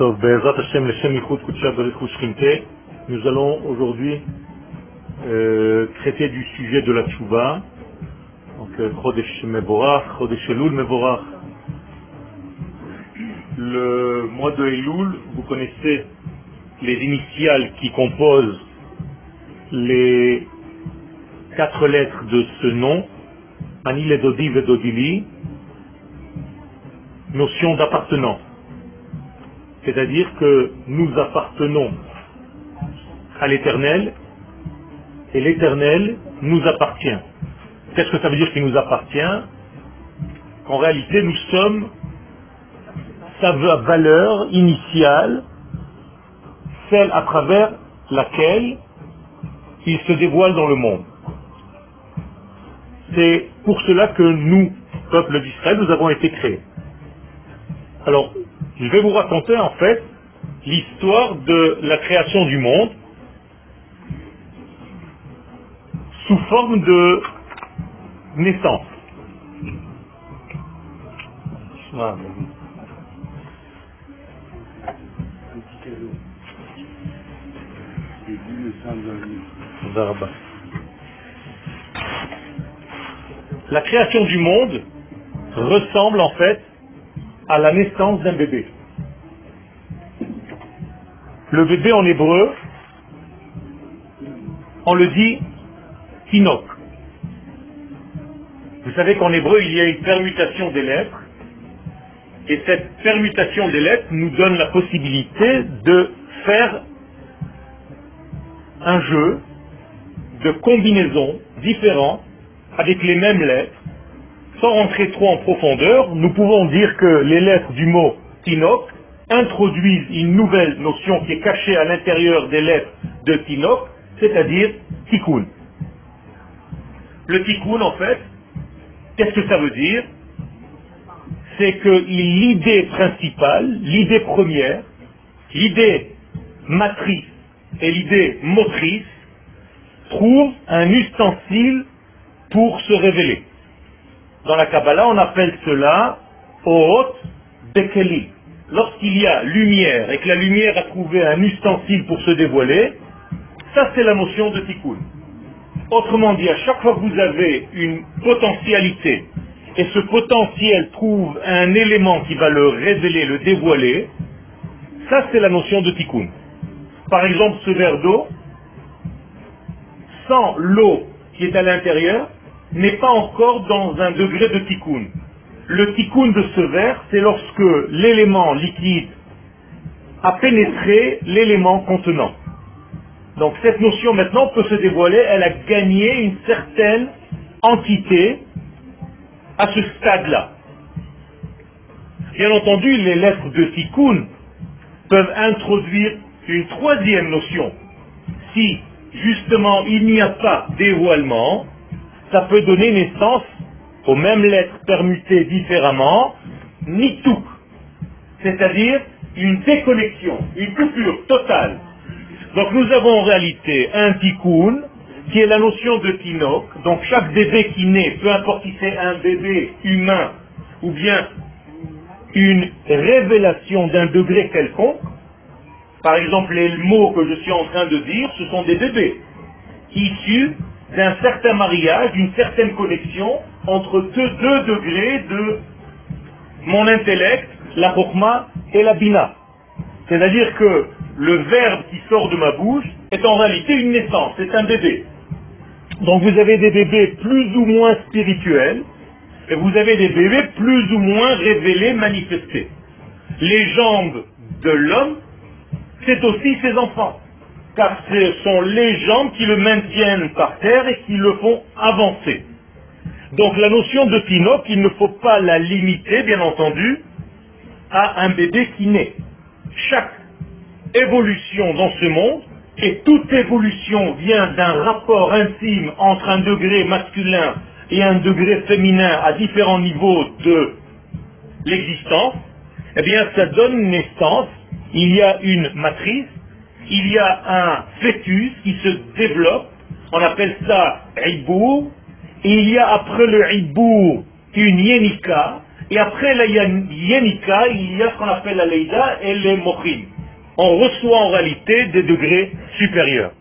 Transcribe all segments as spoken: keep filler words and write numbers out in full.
Tov, Be'ezrat Hashem, Leshem Yichud Kudsha Berichut Shchinte. Nous allons aujourd'hui euh, traiter du sujet de la Tchouva. Donc, Chodesh Mevorach, Chodesh Elul Mevorach. Le mois de Elul, vous connaissez les initiales qui composent les quatre lettres de ce nom, Ani Ledodi Vedodili, notion d'appartenance. C'est-à-dire que nous appartenons à l'Éternel et l'Éternel nous appartient. Qu'est-ce que ça veut dire qu'il nous appartient? Qu'en réalité nous sommes sa valeur initiale, celle à travers laquelle il se dévoile dans le monde. C'est pour cela que nous, peuple d'Israël, nous avons été créés. Alors, je vais vous raconter en fait l'histoire de la création du monde sous forme de naissance. La création du monde ressemble en fait à la naissance d'un bébé. Le bébé en hébreu, on le dit Tinok. Vous savez qu'en hébreu, il y a une permutation des lettres, et cette permutation des lettres nous donne la possibilité de faire un jeu de combinaisons différentes avec les mêmes lettres. Sans rentrer trop en profondeur, nous pouvons dire que les lettres du mot Tinok introduisent une nouvelle notion qui est cachée à l'intérieur des lettres de Tinok, c'est-à-dire Tikkun. Le Tikkun, en fait, qu'est-ce que ça veut dire? C'est que l'idée principale, l'idée première, l'idée matrice et l'idée motrice trouvent un ustensile pour se révéler. Dans la Kabbalah, on appelle cela Orot Bekeli. Lorsqu'il y a lumière et que la lumière a trouvé un ustensile pour se dévoiler, ça c'est la notion de Tikkun. Autrement dit, à chaque fois que vous avez une potentialité et ce potentiel trouve un élément qui va le révéler, le dévoiler, ça c'est la notion de Tikkun. Par exemple, ce verre d'eau, sans l'eau qui est à l'intérieur, n'est pas encore dans un degré de tikkun. Le tikkun de ce verre, c'est lorsque l'élément liquide a pénétré l'élément contenant. Donc cette notion maintenant peut se dévoiler, elle a gagné une certaine entité à ce stade-là. Bien entendu, les lettres de tikkun peuvent introduire une troisième notion. Si justement il n'y a pas dévoilement, ça peut donner naissance aux mêmes lettres permutées différemment, nituk, c'est-à-dire une déconnexion, une coupure totale. Donc nous avons en réalité un tikkun qui est la notion de tinok, donc chaque bébé qui naît, peu importe si c'est un bébé humain ou bien une révélation d'un degré quelconque, par exemple les mots que je suis en train de dire, ce sont des bébés issus d'un certain mariage, d'une certaine connexion entre deux, deux degrés de mon intellect, la chokhma et la bina. C'est-à-dire que le verbe qui sort de ma bouche est en réalité une naissance, c'est un bébé. Donc vous avez des bébés plus ou moins spirituels, et vous avez des bébés plus ou moins révélés, manifestés. Les jambes de l'homme, c'est aussi ses enfants. Car ce sont les jambes qui le maintiennent par terre et qui le font avancer. Donc la notion de Tinok, il ne faut pas la limiter, bien entendu, à un bébé qui naît. Chaque évolution dans ce monde, et toute évolution vient d'un rapport intime entre un degré masculin et un degré féminin à différents niveaux de l'existence, eh bien ça donne naissance, il y a une matrice, il y a un fœtus qui se développe, on appelle ça Ibour, et il y a après le Ibour une Yenika, Et après la Yenika, il y a ce qu'on appelle la Leïda et les Mochin. On reçoit en réalité des degrés supérieurs.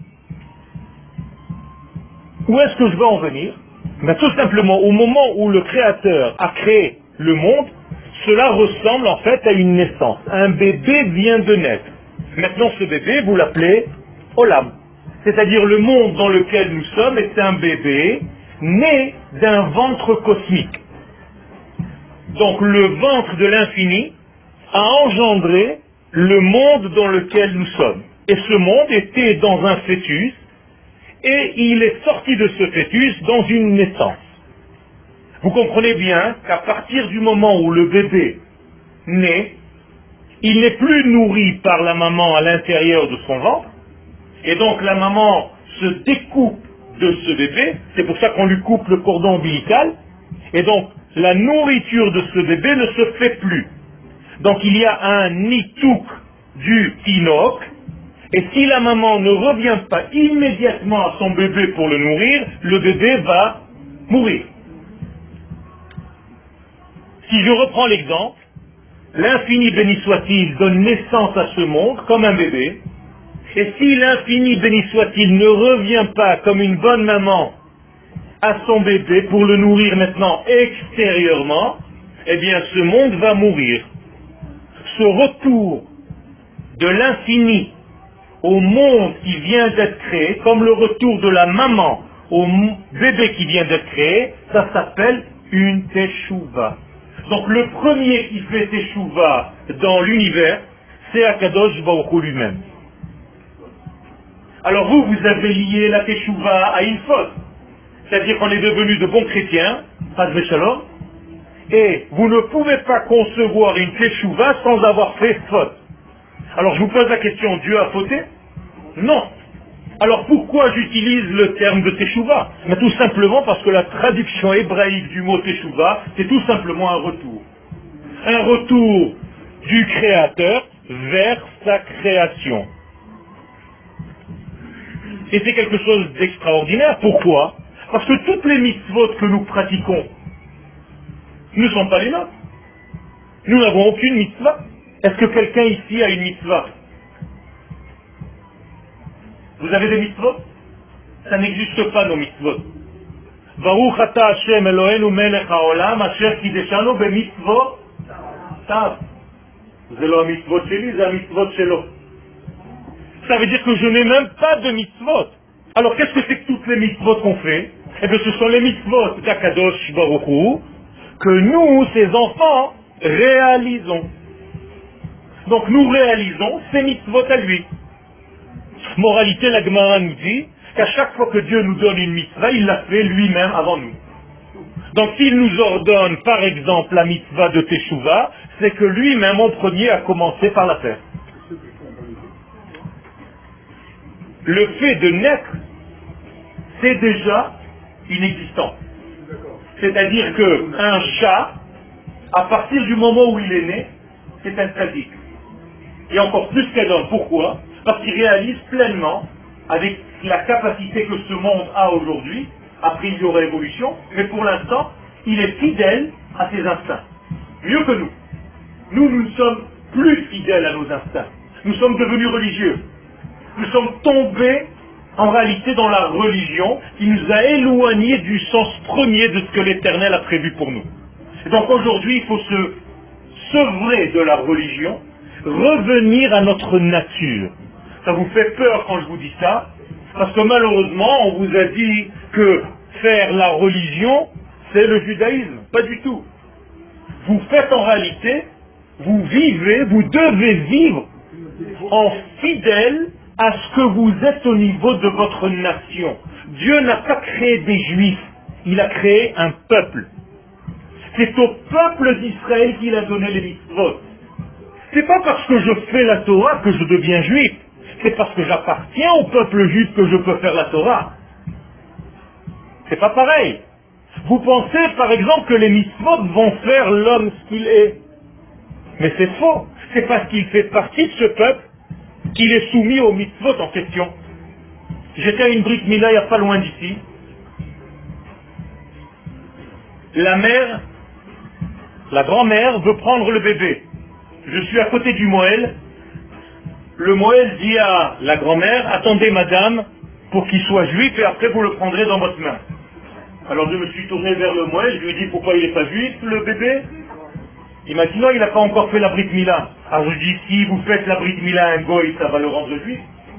Où est-ce que je veux en venir? Ben, tout simplement, au moment où le Créateur a créé le monde, cela ressemble en fait à une naissance. Un bébé vient de naître. Maintenant, ce bébé, vous l'appelez Olam. C'est-à-dire le monde dans lequel nous sommes est un bébé né d'un ventre cosmique. Donc le ventre de l'infini a engendré le monde dans lequel nous sommes. Et ce monde était dans un fœtus, et il est sorti de ce fœtus dans une naissance. Vous comprenez bien qu'à partir du moment où le bébé naît, il n'est plus nourri par la maman à l'intérieur de son ventre, et donc la maman se découpe de ce bébé, c'est pour ça qu'on lui coupe le cordon ombilical, et donc la nourriture de ce bébé ne se fait plus. Donc il y a un nitouk du tinok, et si la maman ne revient pas immédiatement à son bébé pour le nourrir, le bébé va mourir. Si je reprends l'exemple, l'infini béni soit-il donne naissance à ce monde comme un bébé, et si l'infini béni soit-il ne revient pas comme une bonne maman à son bébé pour le nourrir maintenant extérieurement, eh bien ce monde va mourir. Ce retour de l'infini au monde qui vient d'être créé, comme le retour de la maman au bébé qui vient d'être créé, ça s'appelle une teshuva. Donc le premier qui fait teshuva dans l'univers, c'est Akadosh Baruch Hu lui-même. Alors vous, vous avez lié la teshuva à une faute. C'est-à-dire qu'on est devenu de bons chrétiens, Chas Shalom, et vous ne pouvez pas concevoir une teshuva sans avoir fait faute. Alors je vous pose la question, Dieu a fauté? Non. Alors pourquoi j'utilise le terme de teshuva? Mais tout simplement parce que la traduction hébraïque du mot teshuva, c'est tout simplement un retour. Un retour du Créateur vers sa création. Et c'est quelque chose d'extraordinaire. Pourquoi? Parce que toutes les mitzvot que nous pratiquons ne sont pas les nôtres. Nous n'avons aucune mitzvah. Est-ce que quelqu'un ici a une mitzvah? Vous avez des mitzvot? Ça n'existe pas, nos mitzvot. Baruch ata Hashem Eloheinu melech haolam asher kideshanu bemitzvot tav. C'est le mitzvot sheli, c'est le mitzvot shelo. Ça veut dire que je n'ai même pas de mitzvot. Alors qu'est-ce que c'est que toutes les mitzvot qu'on fait? Eh bien ce sont les mitzvot d'Akadosh Baruch Hu que nous, ses enfants, réalisons. Donc nous réalisons ces mitzvot à lui. Moralité, la Gemara nous dit qu'à chaque fois que Dieu nous donne une mitzvah, il l'a fait lui-même avant nous. Donc s'il nous ordonne par exemple la mitzvah de Teshuvah, c'est que lui-même en premier a commencé par la faire. Le fait de naître, c'est déjà une existence. C'est-à-dire qu'un chat, à partir du moment où il est né, c'est un tzaddik. Et encore plus qu'un homme. Pourquoi? Parce qu'il réalise pleinement, avec la capacité que ce monde a aujourd'hui, après il y aura évolution, mais pour l'instant, il est fidèle à ses instincts. Mieux que nous. Nous, nous ne sommes plus fidèles à nos instincts. Nous sommes devenus religieux. Nous sommes tombés en réalité dans la religion qui nous a éloignés du sens premier de ce que l'Éternel a prévu pour nous. Et donc aujourd'hui, il faut se sevrer de la religion, revenir à notre nature. Ça vous fait peur quand je vous dis ça, parce que malheureusement, on vous a dit que faire la religion, c'est le judaïsme. Pas du tout. Vous faites en réalité, vous vivez, vous devez vivre en fidèle à ce que vous êtes au niveau de votre nation. Dieu n'a pas créé des juifs, il a créé un peuple. C'est au peuple d'Israël qu'il a donné les mitzvot. C'est pas parce que je fais la Torah que je deviens juif. C'est parce que j'appartiens au peuple juif que je peux faire la Torah. C'est pas pareil. Vous pensez par exemple que les mitzvot vont faire l'homme ce qu'il est. Mais c'est faux. C'est parce qu'il fait partie de ce peuple qu'il est soumis aux mitzvot en question. J'étais à une Brit Mila il n'y a pas loin d'ici. La mère La grand-mère veut prendre le bébé. Je suis à côté du Moël. Le Moël dit à la grand-mère, attendez madame, pour qu'il soit juif et après vous le prendrez dans votre main. Alors je me suis tourné vers le Moël, je lui ai dit pourquoi il n'est pas juif le bébé. Il m'a dit non, il n'a pas encore fait la Brit Mila. Alors je dis si vous faites la Brit Mila à un goy, ça va le rendre juif.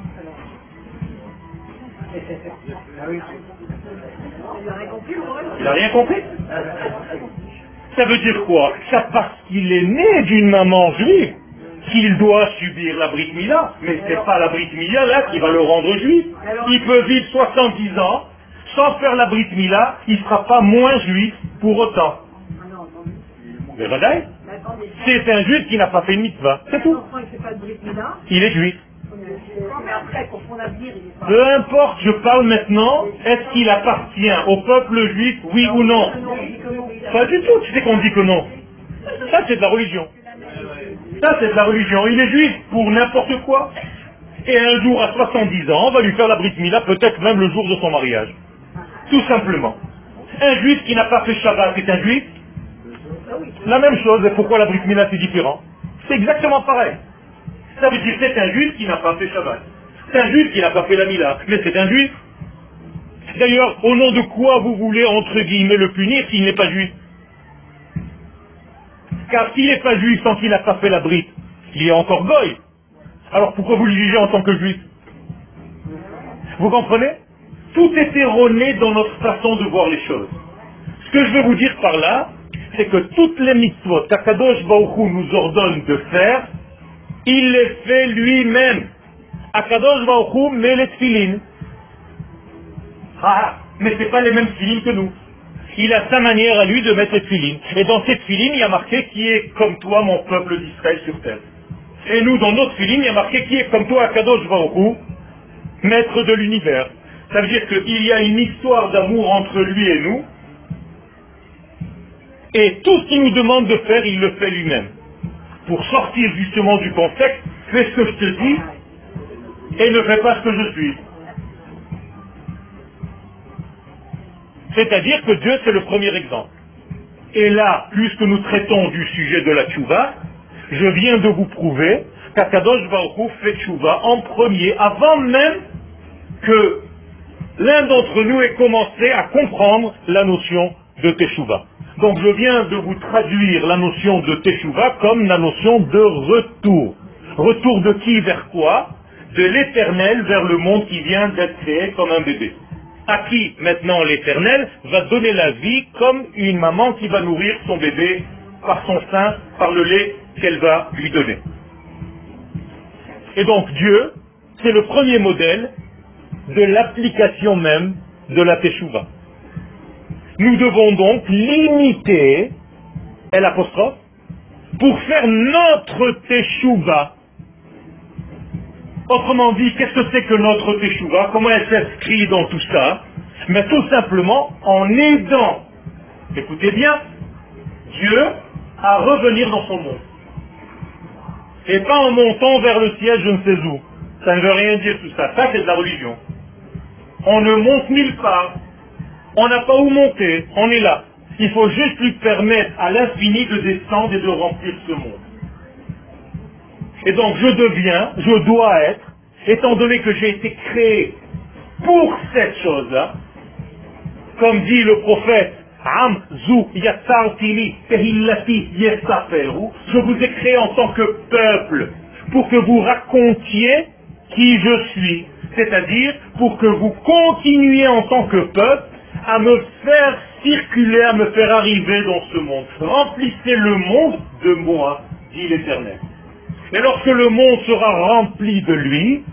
Il n'a rien compris. Ça veut dire quoi? Ça parce qu'il est né d'une maman juive qu'il doit subir la Brit Mila, mais ce n'est pas la Brit Mila là qui va le rendre juif. Il peut vivre soixante-dix ans sans faire la Brit Mila, il ne sera pas moins juif pour autant. C'est un juif qui n'a pas fait une mitzvah, c'est tout. Il est juif. Peu importe, je parle maintenant, est-ce qu'il appartient au peuple juif, oui ou non? Pas du tout, tu sais qu'on dit que non. Ça c'est de la religion. Ça c'est de la religion, il est juif pour n'importe quoi. Et un jour à soixante-dix ans, on va lui faire la brit mila, peut-être même le jour de son mariage. Tout simplement. Un juif qui n'a pas fait Shabbat est un juif. La même chose, et pourquoi la brit mila c'est différent? C'est exactement pareil. Ça veut dire que c'est un juif qui n'a pas fait Shabbat. C'est un juif qui n'a pas fait la Mila, mais c'est un juif. D'ailleurs, au nom de quoi vous voulez, entre guillemets, le punir s'il n'est pas juif? Car s'il n'est pas juif tant qu'il n'a pas fait la brite, il est encore goy. Alors pourquoi vous le jugez en tant que juif? Vous comprenez? Tout est erroné dans notre façon de voir les choses. Ce que je veux vous dire par là, c'est que toutes les mitzvot qu'Akadosh Baruch Hu nous ordonne de faire, il les fait lui-même. Akadosh Baruch Hu met les tfilines. Ah, mais ce n'est pas les mêmes tfilines que nous. Il a sa manière à lui de mettre les tfilines. Et dans ces tfilines, il y a marqué qui est comme toi, mon peuple d'Israël sur terre. Et nous, dans notre tfilines, il y a marqué qui est comme toi, Akadosh Baruch Hu, maître de l'univers. Ça veut dire qu'il y a une histoire d'amour entre lui et nous. Et tout ce qu'il nous demande de faire, il le fait lui-même. Pour sortir justement du contexte, fais ce que je te dis et ne fais pas ce que je suis. C'est-à-dire que Dieu, c'est le premier exemple. Et là, puisque nous traitons du sujet de la tchouva, je viens de vous prouver qu'Akadosh Baruch Hu fait tchouva en premier, avant même que l'un d'entre nous ait commencé à comprendre la notion de teshuva. Donc je viens de vous traduire la notion de teshuva comme la notion de retour. Retour de qui vers quoi? De l'éternel vers le monde qui vient d'être créé comme un bébé. À qui maintenant l'éternel va donner la vie comme une maman qui va nourrir son bébé par son sein, par le lait qu'elle va lui donner. Et donc Dieu, c'est le premier modèle de l'application même de la teshuva. Nous devons donc l'imiter, l'apostrophe, pour faire notre teshuva. Autrement dit, qu'est-ce que c'est que notre teshuva? Comment elle s'inscrit dans tout ça? Mais tout simplement en aidant, écoutez bien, Dieu à revenir dans son monde. Et pas en montant vers le ciel je ne sais où. Ça ne veut rien dire tout ça. Ça c'est de la religion. On ne monte nulle part. On n'a pas où monter. On est là. Il faut juste lui permettre à l'infini de descendre et de remplir ce monde. Et donc je deviens, je dois être, étant donné que j'ai été créé pour cette chose-là, comme dit le prophète, Am zu yatsartili tehillati yesaperu, je vous ai créé en tant que peuple, pour que vous racontiez qui je suis, c'est-à-dire pour que vous continuiez en tant que peuple à me faire circuler, à me faire arriver dans ce monde. Remplissez le monde de moi, dit l'Éternel. Et lorsque le monde sera rempli de lui,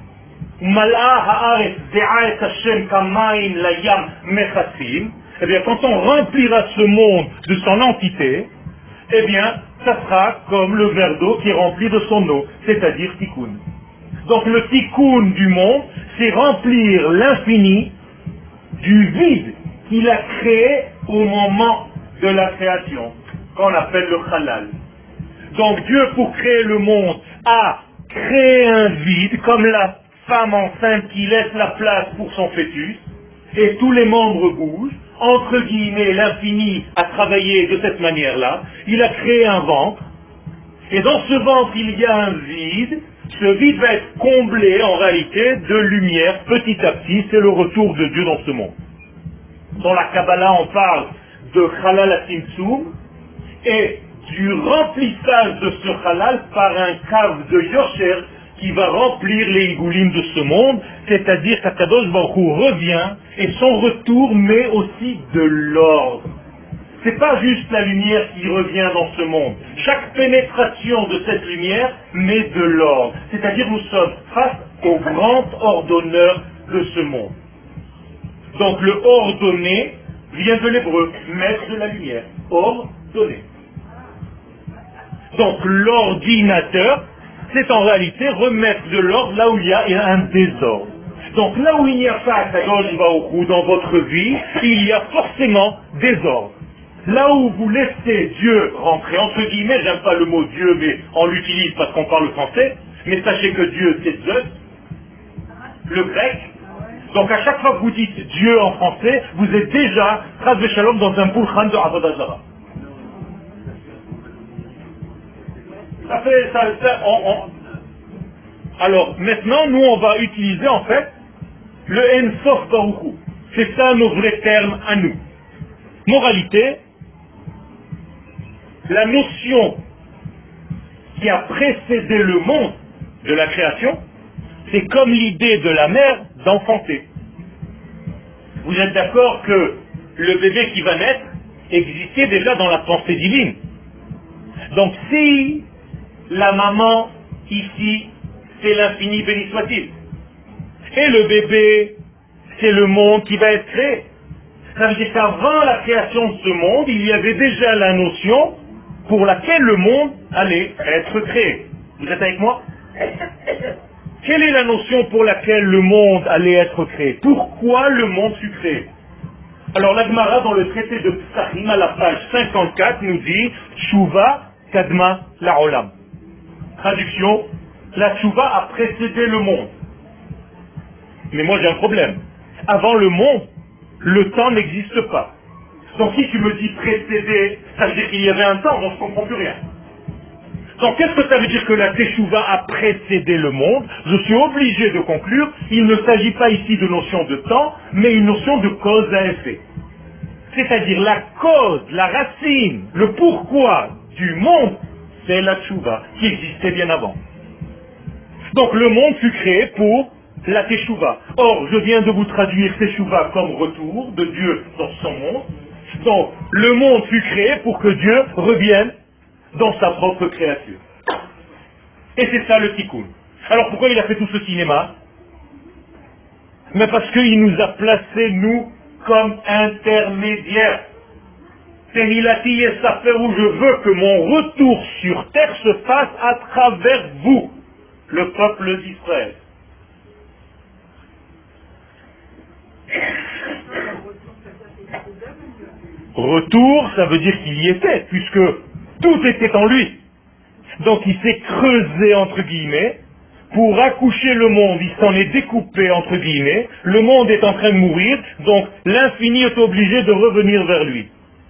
eh bien, quand on remplira ce monde de son entité, eh bien, ça sera comme le verre d'eau qui est rempli de son eau, c'est-à-dire tikkun. Donc le tikkun du monde, c'est remplir l'infini du vide qu'il a créé au moment de la création, qu'on appelle le halal. Donc Dieu, pour créer le monde, a créé un vide, comme la femme enceinte qui laisse la place pour son fœtus, et tous les membres bougent. entre guillemets, l'infini a travaillé de cette manière-là. Il a créé un ventre. Et dans ce ventre, il y a un vide. Ce vide va être comblé, en réalité, de lumière, petit à petit. C'est le retour de Dieu dans ce monde. Dans la Kabbalah, on parle de Halal HaTimtzum et du remplissage de ce Halal par un cave de Yosher qui va remplir les Igoulim de ce monde, c'est-à-dire qu'Akadosh Baruch Hu revient et son retour met aussi de l'ordre. C'est pas juste la lumière qui revient dans ce monde. Chaque pénétration de cette lumière met de l'ordre. C'est-à-dire nous sommes face au grand ordonneur de ce monde. Donc le ordonné vient de l'hébreu, mettre de la lumière. Ordonné. Donc l'ordinateur, c'est en réalité remettre de l'ordre là où il y a un désordre. Donc là où il n'y a pas Akadosh Baruch Hu dans votre vie, il y a forcément désordre. Là où vous laissez Dieu rentrer, entre guillemets, j'aime pas le mot Dieu, mais on l'utilise parce qu'on parle français, mais sachez que Dieu c'est Zeus, le grec. Donc à chaque fois que vous dites Dieu en français, vous êtes déjà, Chas v'Shalom, dans un pulchan de Avodah Zarah. Ça fait, ça, ça, on, on... Alors maintenant, nous on va utiliser en fait le En Sof Baruch Hu. C'est ça nos vrais termes à nous. Moralité, la notion qui a précédé le monde de la création, c'est comme l'idée de la mère d'enfanter. Vous êtes d'accord que le bébé qui va naître existait déjà dans la pensée divine. Donc si la maman ici, c'est l'infini, béni soit-il, et le bébé, c'est le monde qui va être créé, ça veut dire qu'avant la création de ce monde, il y avait déjà la notion pour laquelle le monde allait être créé. Vous êtes avec moi? Quelle est la notion pour laquelle le monde allait être créé? Pourquoi le monde fut créé? Alors la Gemara dans le traité de Psachim à la page cinquante-quatre nous dit Tshuva Kadma La'olam. Traduction, la Tshuva a précédé le monde. Mais moi j'ai un problème. Avant le monde, le temps n'existe pas. Donc si tu me dis précédé, ça veut dire qu'il y avait un temps, donc je ne comprends plus rien. Donc qu'est-ce que ça veut dire que la Teshuvah a précédé le monde? Je suis obligé de conclure, il ne s'agit pas ici de notion de temps, mais une notion de cause à effet. C'est-à-dire la cause, la racine, le pourquoi du monde, c'est la Teshuvah, qui existait bien avant. Donc le monde fut créé pour la Teshuvah. Or, je viens de vous traduire Teshuvah comme retour de Dieu dans son monde. Donc, le monde fut créé pour que Dieu revienne dans sa propre créature. Et c'est ça le tikkun. Alors pourquoi il a fait tout ce cinéma? Mais parce qu'il nous a placés, nous, comme intermédiaires. Tehilati et Safer, où je veux que mon retour sur terre se fasse à travers vous, le peuple d'Israël. Retour, ça veut dire qu'il y était, puisque tout était en lui. Donc il s'est creusé, entre guillemets, pour accoucher le monde. Il s'en est découpé, entre guillemets. Le monde est en train de mourir, donc l'infini est obligé de revenir vers lui.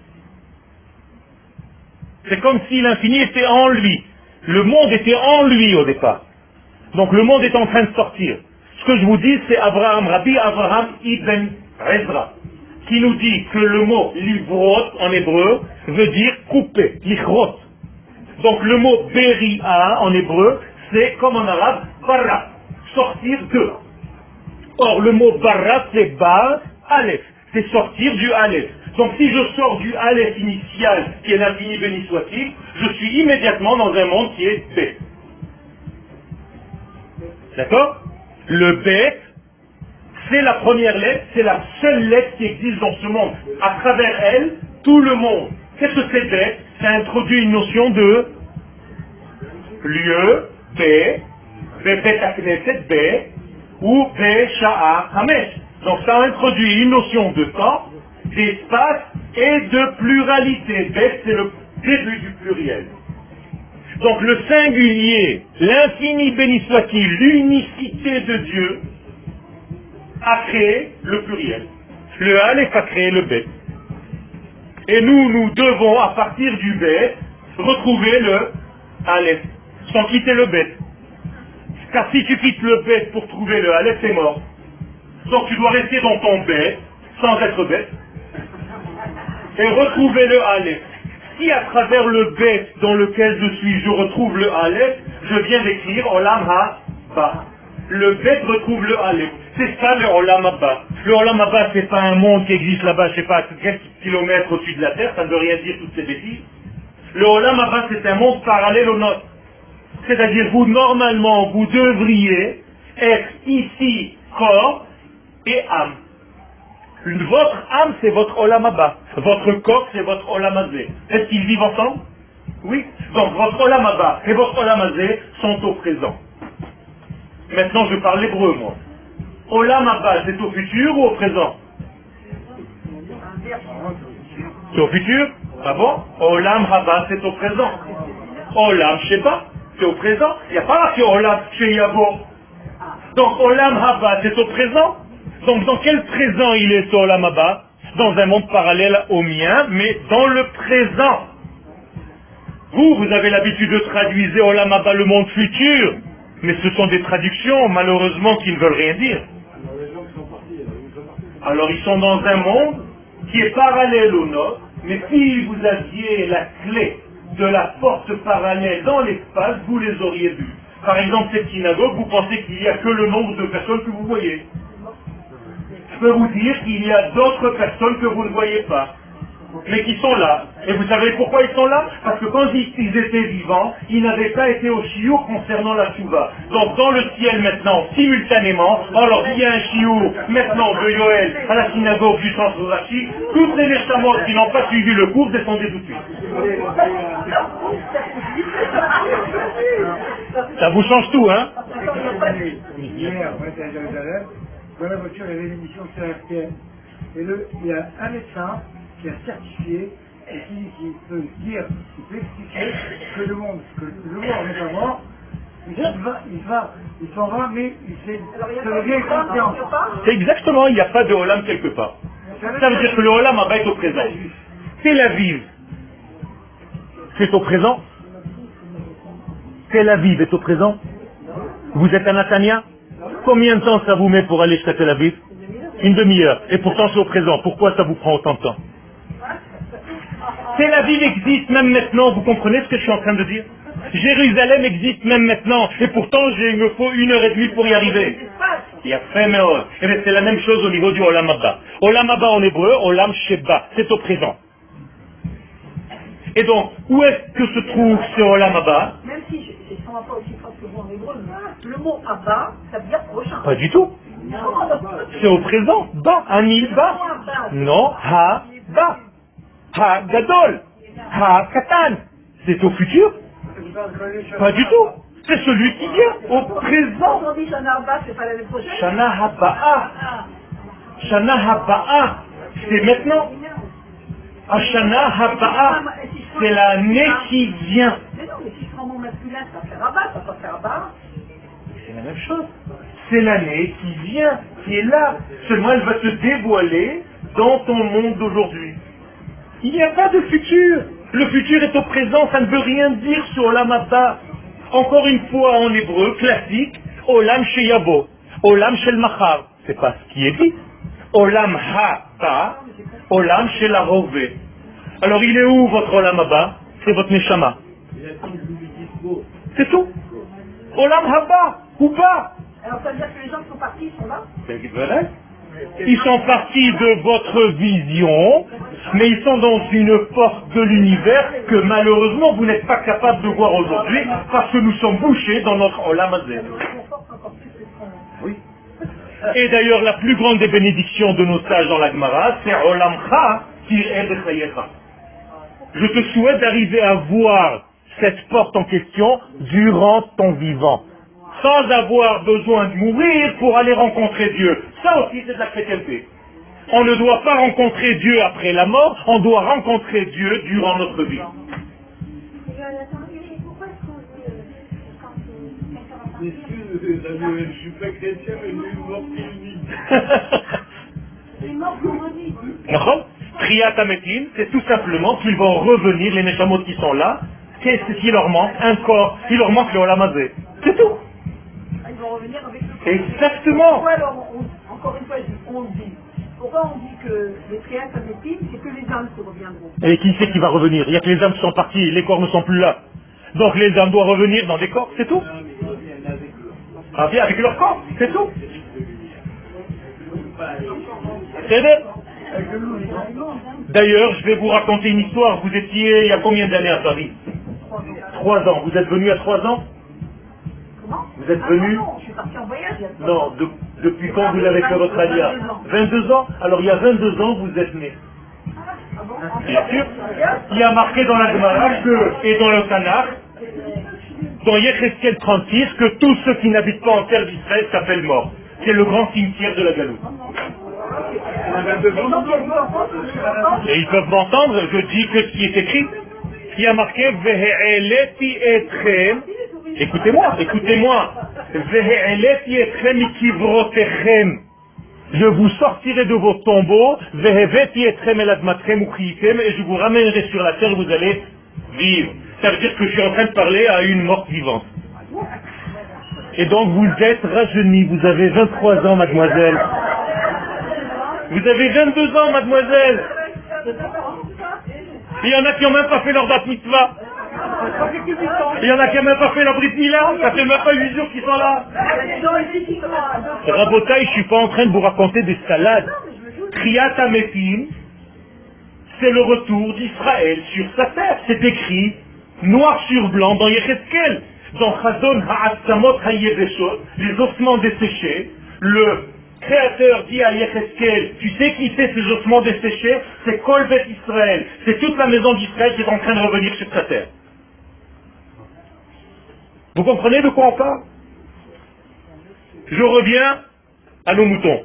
C'est comme si l'infini était en lui. Le monde était en lui au départ. Donc le monde est en train de sortir. Ce que je vous dis, c'est Abraham, Rabbi Abraham Ibn Ezra, qui nous dit que le mot livrot en hébreu veut dire couper, lichrot. Donc le mot beria en hébreu, c'est comme en arabe, bara, sortir de. Or le mot bara, c'est bar, aleph, c'est sortir du aleph. Donc si je sors du aleph initial, qui est l'infini béni soit-il, je suis immédiatement dans un monde qui est B. D'accord? Le bet, c'est la première lettre, c'est la seule lettre qui existe dans ce monde. À travers elle, tout le monde. Qu'est-ce que c'est bet? Ça introduit une notion de lieu, B, Bet HaKnesset, B, ou B, Sha'a, Hamesh. Donc ça introduit une notion de temps, d'espace et de pluralité. Bet, c'est le début du pluriel. Donc le singulier, l'infini béni soit-il, l'unicité de Dieu, a créé le pluriel. Le Aleph a créé le Bet. Et nous, nous devons, à partir du Bet, retrouver le Aleph, sans quitter le Bet. Car si tu quittes le Bet pour trouver le Aleph, c'est mort. Donc tu dois rester dans ton Bet, sans être bête, et retrouver le Aleph. Si à travers le Bet dans lequel je suis, je retrouve le Aleph, je viens d'écrire Olam Ha-Ba. Le Bet retrouve le Aleph. C'est ça le Olam Haba. Le Olam Haba, c'est pas un monde qui existe là-bas, je sais pas, à quelques kilomètres au-dessus de la Terre, ça ne veut rien dire toutes ces bêtises. Le Olam Haba, c'est un monde parallèle au nôtre. C'est-à-dire, vous, normalement, vous devriez être ici, corps et âme. Votre âme, c'est votre Olam Haba. Votre corps, c'est votre Olam Hazé. Est-ce qu'ils vivent ensemble? Oui. Donc, votre Olam Haba et votre Olam Hazé sont au présent. Maintenant, je parle hébreu, moi. Olam Haba, c'est au futur ou au présent? C'est au futur? Ah bon? Olam Haba, c'est au présent. Olam Sheba, c'est au présent. Il n'y a pas marqué Olam Sheyabo. Donc Olam Haba, c'est au présent. Donc dans quel présent il est ce Olam Haba? Dans un monde parallèle au mien, mais dans le présent. Vous, vous avez l'habitude de traduire Olam Haba, le monde futur. Mais ce sont des traductions, malheureusement, qui ne veulent rien dire. Alors ils sont dans un monde qui est parallèle au nôtre, mais si vous aviez la clé de la porte parallèle dans l'espace, vous les auriez vus. Par exemple, cette synagogue, vous pensez qu'il n'y a que le nombre de personnes que vous voyez. Je peux vous dire qu'il y a d'autres personnes que vous ne voyez pas, mais qui sont là. Et vous savez pourquoi ils sont là? Parce que quand ils étaient vivants, ils n'avaient pas été au chiour concernant la Tchouva. Donc dans le ciel maintenant, simultanément, on leur dit il y a un chiour maintenant de Yoel à la synagogue du centre Rachi, toutes les Neshamot qui n'ont pas suivi le cours descendaient tout de suite. Ça vous change tout, hein? Hier, on était à Jérusalem, dans la voiture, il y avait une émission sur R T L. Et le, il y a un médecin qui a certifié et qui, qui peut dire, qui peut expliquer que le monde, que le mort n'est pas mort, il va, il va, il s'en va, mais il s'est, ça devient conscient. C'est exactement, il n'y a pas de Olam quelque part. Ça veut dire que le Olam va être au présent. Tel Aviv, c'est au présent. Tel Aviv est au présent. Vous êtes à Natania? Combien de temps ça vous met pour aller jusqu'à Tel Aviv? Une demi-heure. Et pourtant c'est au présent. Pourquoi ça vous prend autant de temps? Tel Aviv existe même maintenant. Vous comprenez ce que je suis en train de dire? Jérusalem existe même maintenant. Et pourtant il me faut une heure et demie pour y arriver. Il y a fait mais c'est la même chose au niveau du Olam Haba. Olam Haba en hébreu, Olam Sheba. C'est au présent. Et donc, où est-ce que se trouve ce Olam Haba? Même si je ne sens pas aussi fort que vous en hébreu, le mot Abba, ça veut dire prochain. Pas du tout. C'est au présent. Ba, Ani, Ba. Non, Ha, Ba. Ha, Gadol. Ha, Katan. C'est au futur? Pas du tout. C'est celui qui vient, au présent. Quand on dit Shana Abba, c'est pas l'année prochaine? Shana Haba'a. Shana Haba'a. C'est maintenant. Ashana Haba'a. C'est l'année qui vient. Mais non, mais si je prends mon masculin, ça va faire Abba, ça va pas faire Abba. C'est la même chose. C'est l'année qui vient, qui est là. Seulement elle va se dévoiler dans ton monde d'aujourd'hui. Il n'y a pas de futur. Le futur est au présent, ça ne veut rien dire sur Olam Haba. Encore une fois en hébreu, classique, Olam Sheyabo, Olam Shel Machar. C'est pas ce qui est dit. Olam Haba, Olam Shel Ahove. Alors il est où votre Olam Haba? C'est votre Neshama. C'est tout. Olam Haba, ou pas. Alors ça veut dire que les gens qui sont partis, ils sont là? C'est vrai. Ils sont partis de votre vision, mais ils sont dans une porte de l'univers que malheureusement vous n'êtes pas capable de voir aujourd'hui parce que nous sommes bouchés dans notre Olam Hazé. Oui. Et d'ailleurs, la plus grande des bénédictions de nos sages dans la Gemara, c'est Olamcha tir'eh b'chayecha. Je te souhaite d'arriver à voir cette porte en question durant ton vivant, sans avoir besoin de mourir pour aller rencontrer Dieu. Ça aussi, c'est de la chrétienté. On ne doit pas rencontrer Dieu après la mort, on doit rencontrer Dieu durant notre vie. Excuse, je suis pas chrétien, mais je suis mort unique. Il est mort pour une vie. Non? Triyat Hametim, c'est tout simplement qu'ils vont revenir, les Neshamot qui sont là. Qu'est-ce qui leur manque? Un corps. Il leur manque le Olam Hazé. C'est tout. Ils vont revenir avec le Exactement. Pourquoi alors, on, encore une fois, on dit, pourquoi on dit que les Triyat Hametim, c'est que les âmes qui reviendront? Et qui c'est qui va revenir? Il n'y a que les âmes qui sont parties, les corps ne sont plus là. Donc les âmes doivent revenir dans des corps, c'est tout. Ah bien, avec leur corps, c'est tout. C'est vrai. D'ailleurs, je vais vous raconter une histoire. Vous étiez il y a combien d'années à Paris? Trois ans. Vous êtes venu à trois ans? Comment? Vous êtes Ah, venu? non, non, je suis parti en voyage il y a trois Non, ans. de- depuis quand vous avez fait votre alliance? vingt-deux ans. Alors il y a vingt-deux ans, vous êtes né. Ah bon? Bien sûr. Il y a marqué dans la Gemara que, et dans le Tanakh, dans Yecheskel trente-six, que tous ceux qui n'habitent pas en terre d'Israël s'appellent morts. C'est le grand cimetière de la Galoute. Et ils peuvent m'entendre, je dis que ce qui est écrit, il y a marqué Vehe'eleti etchem. Écoutez-moi, écoutez-moi. Vehe'eleti etchem mikivrotechem. Je vous sortirai de vos tombeaux, Veheveti etchem eladmatchem uchiitem, et je vous ramènerai sur la terre, vous allez vivre. Ça veut dire que je suis en train de parler à une morte vivante. Et donc vous êtes rajeuni, vous avez vingt-trois ans, mademoiselle. Vous avez vingt-deux ans, mademoiselle. Il y en a qui n'ont même pas fait leur bat mitzvah. Il y en a qui n'ont même pas fait la brit mila. Ça fait même pas huit jours qu'ils sont là. Rabotaï, je suis pas en train de vous raconter des salades. Triyat Hametim, c'est le retour d'Israël sur sa terre. C'est écrit noir sur blanc dans Yecheskel. Dans Chazon Ha'atzamot Ha'yeveshot, les ossements desséchés, le Créateur dit à Yecheskel, tu sais qui c'est ces ossements desséchés? C'est Kol Bet Israël. C'est toute la maison d'Israël qui est en train de revenir sur sa terre. Vous comprenez de quoi on parle? Je reviens à nos moutons.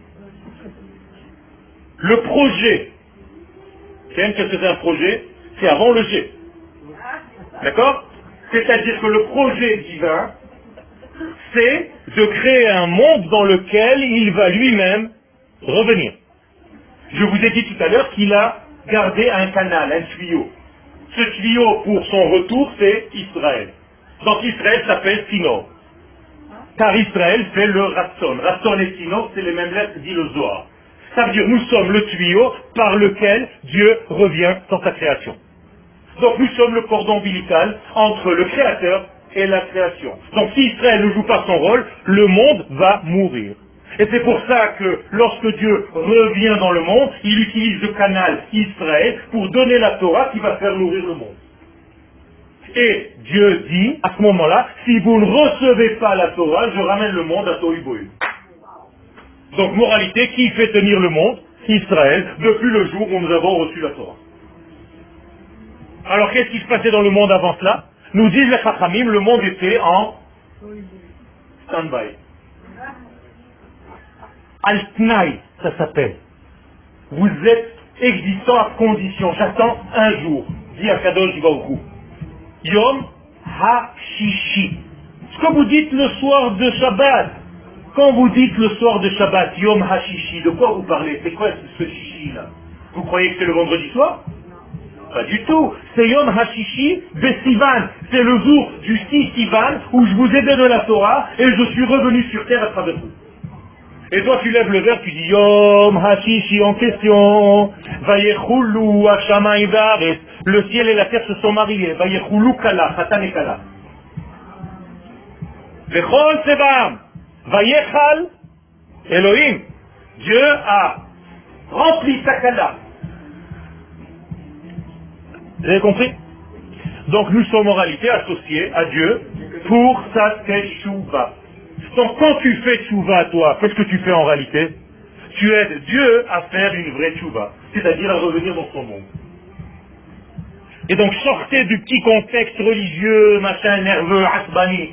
Le projet, qu'est-ce que c'est un projet? C'est avant le G. D'accord? C'est-à-dire que le projet divin, c'est de créer un monde dans lequel il va lui-même revenir. Je vous ai dit tout à l'heure qu'il a gardé un canal, un tuyau. Ce tuyau, pour son retour, c'est Israël. Donc Israël s'appelle Sinor. Car Israël, c'est le Ratson. Ratson et Sinor, c'est les mêmes lettres, dit le Zohar. Ça veut dire nous sommes le tuyau par lequel Dieu revient dans sa création. Donc nous sommes le cordon ombilical entre le Créateur et la création. Donc si Israël ne joue pas son rôle, le monde va mourir. Et c'est pour ça que lorsque Dieu revient dans le monde, il utilise le canal Israël pour donner la Torah qui va faire nourrir le monde. Et Dieu dit, à ce moment-là, si vous ne recevez pas la Torah, je ramène le monde à Tohu Bohu. Donc moralité, qui fait tenir le monde? Israël, depuis le jour où nous avons reçu la Torah. Alors qu'est-ce qui se passait dans le monde avant cela? Nous disent les Chachamim, le monde était en stand-by. Al-Tnaï, ça s'appelle. Vous êtes existant à condition. J'attends un jour. Dit à Kadosh Baruch Hu. Yom Ha-Shishi. Ce que vous dites le soir de Shabbat. Quand vous dites le soir de Shabbat, Yom Ha-Shishi, de quoi vous parlez? C'est quoi ce Shishi là? Vous croyez que c'est le vendredi soir? Pas du tout. C'est Yom HaShishi Besivan. C'est le jour du six Sivan où je vous ai donné la Torah et je suis revenu sur terre à travers vous. Et toi tu lèves le verre, tu dis Yom HaShishi en question. Vayechulu Hashamayim Va'aretz. Le ciel et la terre se sont mariés. Vayechulu Kala, Chatan et Kala. Vechol Sebam. Vayechal Elohim. Dieu a rempli sa Kala. Vous avez compris? Donc nous sommes en réalité associés à Dieu pour sa teshuva. Donc quand tu fais teshuva à toi, qu'est-ce que tu fais en réalité? Tu aides Dieu à faire une vraie teshuva, c'est-à-dire à revenir dans son monde. Et donc sortez du petit contexte religieux, machin, nerveux, asbani.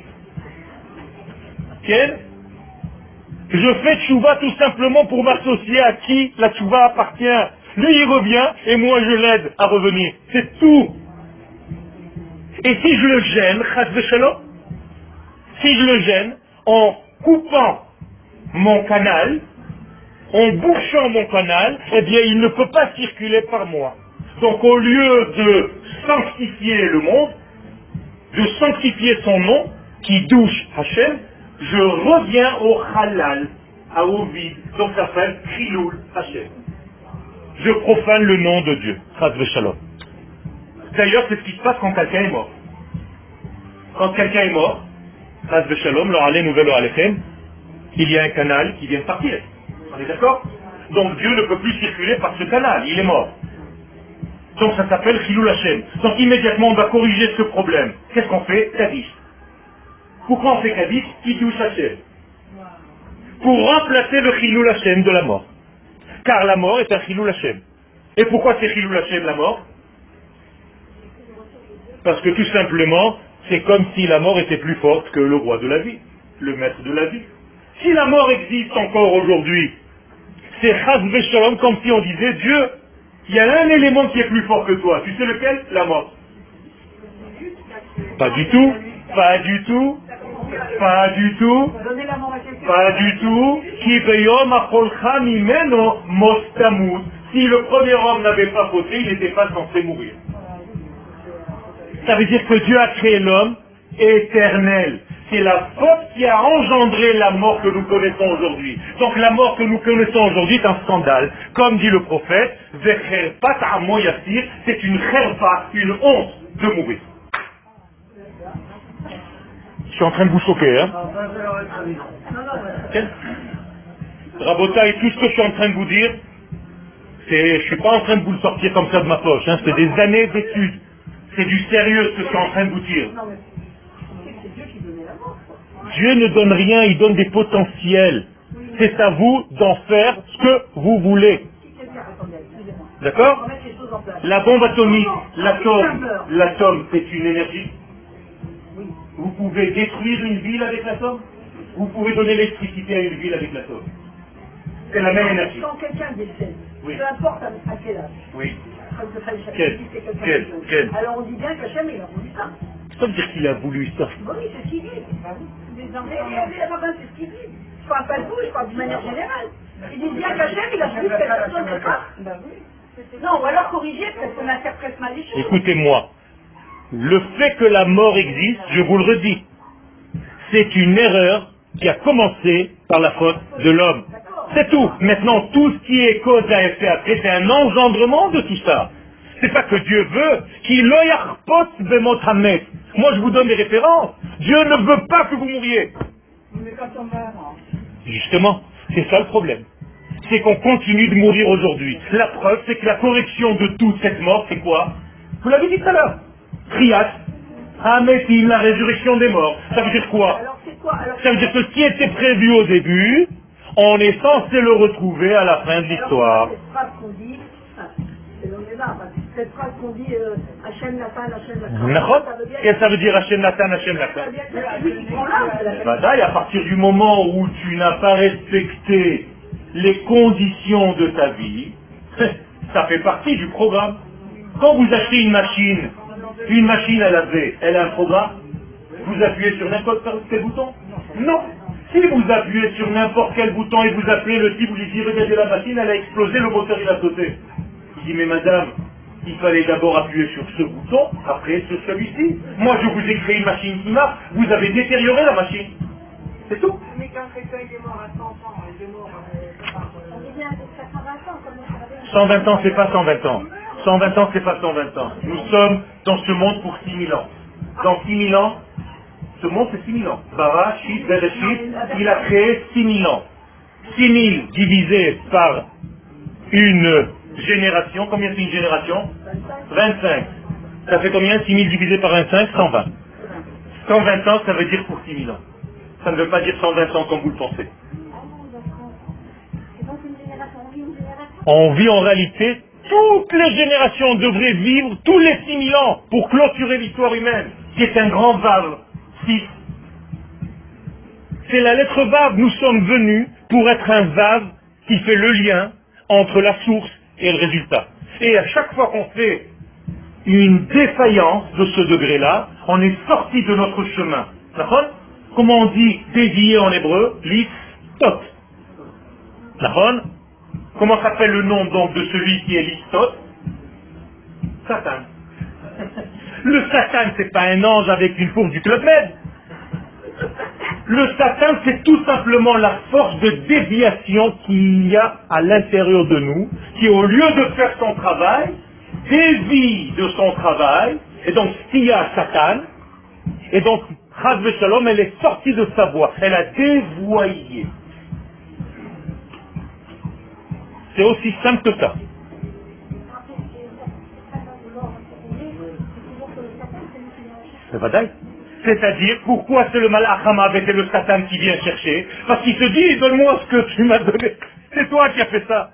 Quel? Je fais teshuva tout simplement pour m'associer à qui la teshuva appartient. Lui il revient et moi je l'aide à revenir. C'est tout. Et si je le gêne, chas v'shalom, si je le gêne en coupant mon canal, en bouchant mon canal, eh bien il ne peut pas circuler par moi. Donc au lieu de sanctifier le monde, de sanctifier son nom, qui douche Hachem, je reviens au halal, à au vide. Donc ça s'appelle Chilul Hachem. Je profane le nom de Dieu. Chas v'shalom. D'ailleurs, c'est ce qui se passe quand quelqu'un est mort. Quand quelqu'un est mort, Chas v'shalom, lo alé nouvelle lo alechem, il y a un canal qui vient de partir. On est d'accord? Donc Dieu ne peut plus circuler par ce canal, il est mort. Donc ça s'appelle Chilul Hachem. Donc immédiatement on va corriger ce problème. Qu'est-ce qu'on fait? Kaddish. Pourquoi on fait Kaddish? Kiddush Hachem. Pour remplacer le Chilul Hachem de la mort. Car la mort est un Chilul Hachem. Et pourquoi c'est Chilul Hachem la mort? Parce que tout simplement, c'est comme si la mort était plus forte que le roi de la vie, le maître de la vie. Si la mort existe encore aujourd'hui, c'est Chas v'Shalom comme si on disait Dieu, il y a un élément qui est plus fort que toi. Tu sais lequel? La mort. Pas du tout, pas du tout, pas du tout, pas du tout. Ki beyom acholcha mimeno mostamut. Si le premier homme n'avait pas fauté, il n'était pas censé mourir. Ça veut dire que Dieu a créé l'homme éternel. C'est la faute qui a engendré la mort que nous connaissons aujourd'hui. Donc la mort que nous connaissons aujourd'hui est un scandale. Comme dit le prophète, c'est une kherpa, une honte de mourir. Je suis en train de vous choquer, hein. Rabotaï, tout ce que je suis en train de vous dire, c'est, je suis pas en train de vous le sortir comme ça de ma poche, hein. C'est des années d'études. C'est du sérieux ce que je suis en train de vous dire. Dieu ne donne rien, il donne des potentiels. C'est à vous d'en faire ce que vous voulez. D'accord? La bombe atomique, l'atome, l'atome, c'est une énergie. Vous pouvez détruire une ville avec l'atome. Vous pouvez donner l'électricité à une ville avec l'atome. C'est la même énergie. Quand quelqu'un décède, oui. Peu importe à quel âge. Oui. Quel, quel, quel. Alors on dit bien qu'Hachem il a voulu ça. Ça veut dire qu'il a voulu ça. Bon, oui, c'est ce qu'il dit. Les enfants, les rabbins, c'est ce qu'il dit. Je parle pas de vous, je parle d'une manière générale. Ils disent bien qu'Hachem il a voulu que cette personne n'est pas. Non, ou alors corriger parce qu'on interprète mal les choses. Écoutez-moi. Le fait que la mort existe, je vous le redis, c'est une erreur qui a commencé par la faute de l'homme. C'est tout. Maintenant, tout ce qui est cause à effet après, c'est un engendrement de tout ça. C'est pas que Dieu veut qu'il oyarpot bemot hamet. Moi, je vous donne des références. Dieu ne veut pas que vous mouriez. Justement, c'est ça le problème. C'est qu'on continue de mourir aujourd'hui. La preuve, c'est que la correction de toute cette mort, c'est quoi? Vous l'avez dit tout à l'heure. Kriyat, Hametim, la résurrection des morts. Ça veut dire quoi? Alors, c'est quoi? Alors, ça veut dire que ce qui était prévu au début, on est censé le retrouver à la fin de l'histoire. Cette phrase qu'on dit, c'est l'homme est là, cette phrase qu'on dit Hachem Nathan, Hachem Nathan. Qu'est-ce que ça veut dire Hachem Nathan, Hachem Nathan? À partir du moment où tu n'as pas respecté les conditions de ta vie, ça fait partie du programme. Quand vous achetez une machine, une machine à laver, elle a un programme. Vous appuyez sur n'importe quel bouton? Non. Si vous appuyez sur n'importe quel bouton et vous appelez le type, vous lui dites regardez la machine, elle a explosé, le moteur il a sauté. Il dit mais madame, il fallait d'abord appuyer sur ce bouton, après sur celui-ci. Moi je vous ai créé une machine qui marche, vous avez détérioré la machine. C'est tout. Mais quand quelqu'un est mort à cent ans, il est mort à cent vingt ans, c'est pas cent vingt ans. cent vingt ans, c'est pas cent vingt ans. Nous sommes dans ce monde pour six mille ans. Dans six mille ans, ce monde c'est six mille ans. Bara, Shit, Bereshit, il a créé six mille ans. six mille divisé par une génération, combien c'est une génération? vingt-cinq. Ça fait combien six mille divisé par vingt-cinq? cent vingt. cent vingt ans, ça veut dire pour six mille ans. Ça ne veut pas dire cent vingt ans comme vous le pensez. On vit en réalité, toutes les générations devraient vivre tous les six mille ans pour clôturer l'histoire humaine, qui est un grand Vav, six. C'est la lettre Vav, nous sommes venus pour être un Vav qui fait le lien entre la source et le résultat. Et à chaque fois qu'on fait une défaillance de ce degré-là, on est sorti de notre chemin. D'accord? Comment on dit dévier en hébreu? Lis, tot. D'accord? Comment s'appelle le nom donc de celui qui est l'Istote? Satan. Le Satan, c'est pas un ange avec une fourche du Club Med. Le Satan, c'est tout simplement la force de déviation qu'il y a à l'intérieur de nous, qui au lieu de faire son travail, dévie de son travail, et donc s'il y a Satan, et donc Chas v'Shalom, elle est sortie de sa voie, elle a dévoyé. C'est aussi simple que ça. C'est vrai. C'est-à-dire, pourquoi c'est le Malach Hamavet et le Satan qui vient chercher? Parce qu'il se dit, donne-moi ce que tu m'as donné. C'est toi qui as fait ça.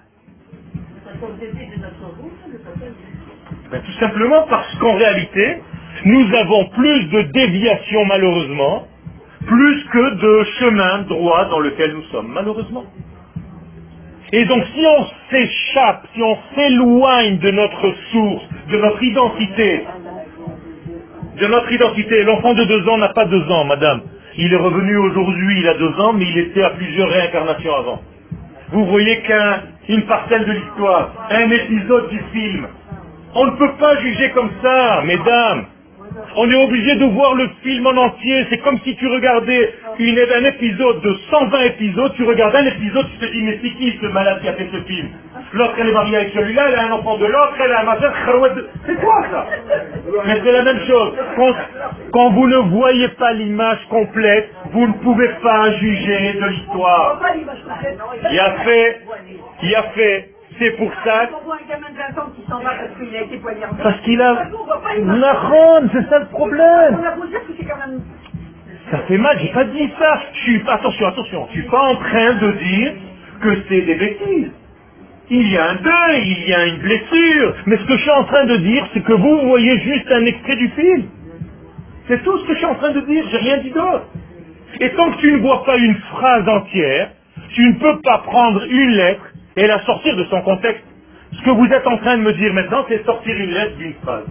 Ben, tout simplement parce qu'en réalité, nous avons plus de déviations malheureusement, plus que de chemin droit dans lequel nous sommes, malheureusement. Et donc si on s'échappe, si on s'éloigne de notre source, de notre identité, de notre identité, l'enfant de deux ans n'a pas deux ans, madame. Il est revenu aujourd'hui, il a deux ans, mais il était à plusieurs réincarnations avant. Vous voyez qu'une parcelle de l'histoire, un épisode du film. On ne peut pas juger comme ça, mesdames. On est obligé de voir le film en entier. C'est comme si tu regardais une, un épisode de cent vingt épisodes, tu regardes un épisode, tu te dis, mais c'est qui ce malade qui a fait ce film? L'autre, elle est mariée avec celui-là, elle a un enfant de l'autre, elle a un machin, c'est quoi ça? Mais c'est la même chose. Quand, quand vous ne voyez pas l'image complète, vous ne pouvez pas juger de l'histoire. Il a fait, il a fait. C'est pour ça. On voit un gamin de vingt ans qui s'en va parce qu'il a été poignardé. Parce qu'il a. Nahon, c'est ça le problème. On a beau dire que c'est quand même. Ça fait mal, j'ai pas dit ça. Je suis, attention, attention, je suis pas en train de dire que c'est des bêtises. Il y a un deuil, il y a une blessure. Mais ce que je suis en train de dire, c'est que vous voyez juste un extrait du film. C'est tout ce que je suis en train de dire, j'ai rien dit d'autre. Et tant que tu ne vois pas une phrase entière, tu ne peux pas prendre une lettre et la sortir de son contexte. Ce que vous êtes en train de me dire maintenant, c'est sortir une lettre d'une phrase.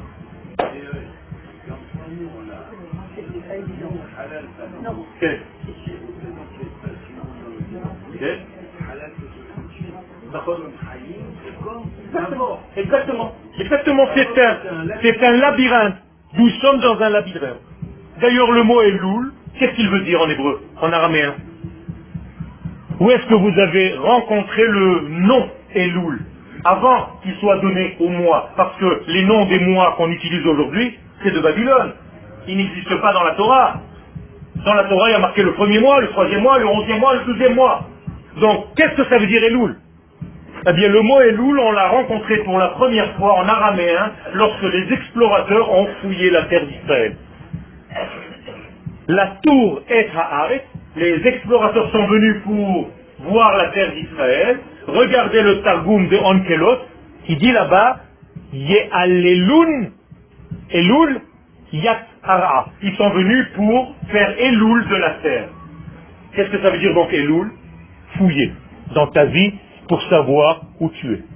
Okay. Okay. Exactement. Exactement, c'est un, c'est un labyrinthe. Nous sommes dans un labyrinthe. D'ailleurs, le mot Elul, qu'est-ce qu'il veut dire en hébreu, en araméen? Où est-ce que vous avez rencontré le nom Elul avant qu'il soit donné au mois? Parce que les noms des mois qu'on utilise aujourd'hui, c'est de Babylone. Ils n'existent pas dans la Torah. Dans la Torah, il y a marqué le premier mois, le troisième mois, le onzième mois, le douzième mois. Donc, qu'est-ce que ça veut dire Elul? Eh bien, le mot Elul, on l'a rencontré pour la première fois en araméen lorsque les explorateurs ont fouillé la terre d'Israël. La tour Et Haaretz, les explorateurs sont venus pour voir la terre d'Israël. Regardez le Targum de Onkelot, qui dit là-bas, Ye'alelun, Elul, Yat Hara. Ils sont venus pour faire Elul de la terre. Qu'est-ce que ça veut dire donc Elul? Fouiller dans ta vie pour savoir où tu es.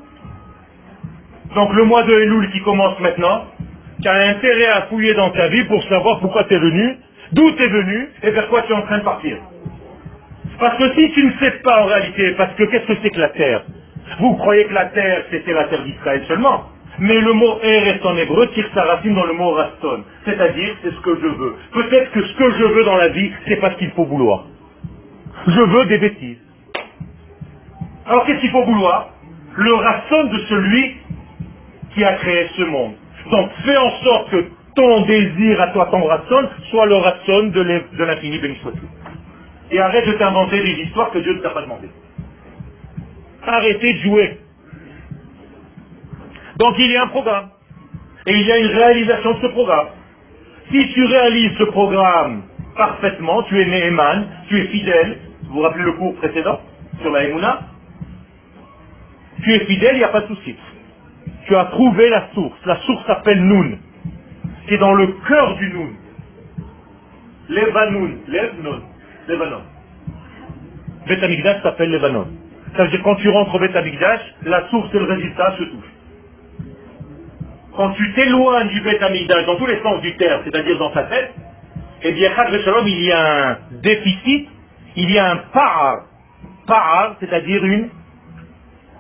Donc le mois de Elul qui commence maintenant, tu as intérêt à fouiller dans ta vie pour savoir pourquoi tu es venu, d'où tu es venu et vers quoi tu es en train de partir. Parce que si tu ne sais pas en réalité, parce que qu'est-ce que c'est que la terre? Vous croyez que la terre c'était la terre d'Israël seulement. Mais le mot Eretz en hébreu tire sa racine dans le mot Raston. C'est-à-dire, c'est ce que je veux. Peut-être que ce que je veux dans la vie, c'est pas ce qu'il faut vouloir. Je veux des bêtises. Alors qu'est-ce qu'il faut vouloir? Le Raston de celui qui a créé ce monde. Donc fais en sorte que ton désir à toi, ton Raston, soit le Raston de l'infini béni soit-il. Et arrête de t'inventer des histoires que Dieu ne t'a pas demandé. Arrêtez de jouer. Donc il y a un programme. Et il y a une réalisation de ce programme. Si tu réalises ce programme parfaitement, tu es Neheman, tu es fidèle. Vous vous rappelez le cours précédent sur la Emouna? Tu es fidèle, il n'y a pas de souci. Tu as trouvé la source. La source s'appelle Nun. C'est dans le cœur du Nun. Levanoun. Levnon. Levanon. Beth Amikdash s'appelle Levanon. Ça veut dire quand tu rentres au Beth Amikdash, la source et le résultat se touchent. Quand tu t'éloignes du Beth Amikdash dans tous les sens du terme, c'est-à-dire dans ta tête, eh bien, Chag Shalom, il y a un déficit, il y a un par. Par, c'est-à-dire une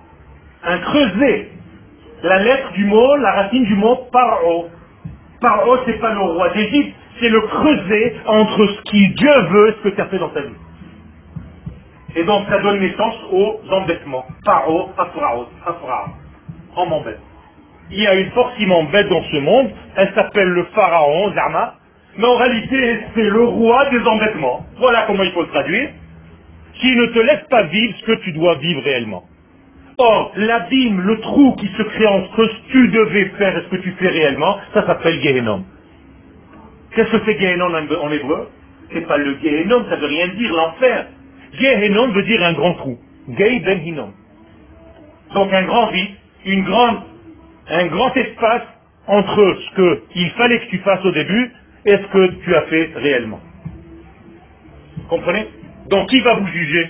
un creuset. La lettre du mot, la racine du mot Paro. Paro, c'est pas le roi d'Égypte, c'est le creuset entre ce qui Dieu veut et ce que tu as fait dans ta vie. Et donc ça donne naissance aux embêtements. Paro, Afraot, Afra. On m'embête. Il y a une force qui m'embête dans ce monde, elle s'appelle le pharaon, Zama, mais en réalité c'est le roi des embêtements. Voilà comment il faut le traduire, qui ne te laisse pas vivre ce que tu dois vivre réellement. Or, l'abîme, le trou qui se crée entre ce que tu devais faire et ce que tu fais réellement, ça s'appelle Gehenom. Qu'est-ce que c'est Gehenom en hébreu? C'est pas le Gehenom, ça veut rien dire, l'enfer. Gehenom veut dire un grand trou. Gei ben Hinom. Donc un grand vide, une grande, un grand espace entre ce qu'il fallait que tu fasses au début et ce que tu as fait réellement. Comprenez? Donc qui va vous juger?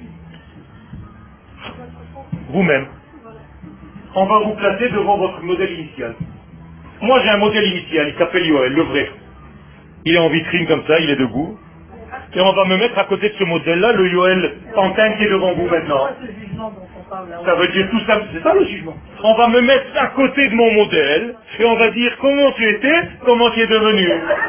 Vous-même. On va vous placer devant votre modèle initial. Moi j'ai un modèle initial, il s'appelle Yoel, le vrai. Il est en vitrine comme ça, il est debout. Et on va me mettre à côté de ce modèle-là, le Yoel Pantin qui est devant vous maintenant. Ça veut dire tout ça, c'est ça le jugement. On va me mettre à côté de mon modèle, et on va dire comment tu étais, comment tu es devenu.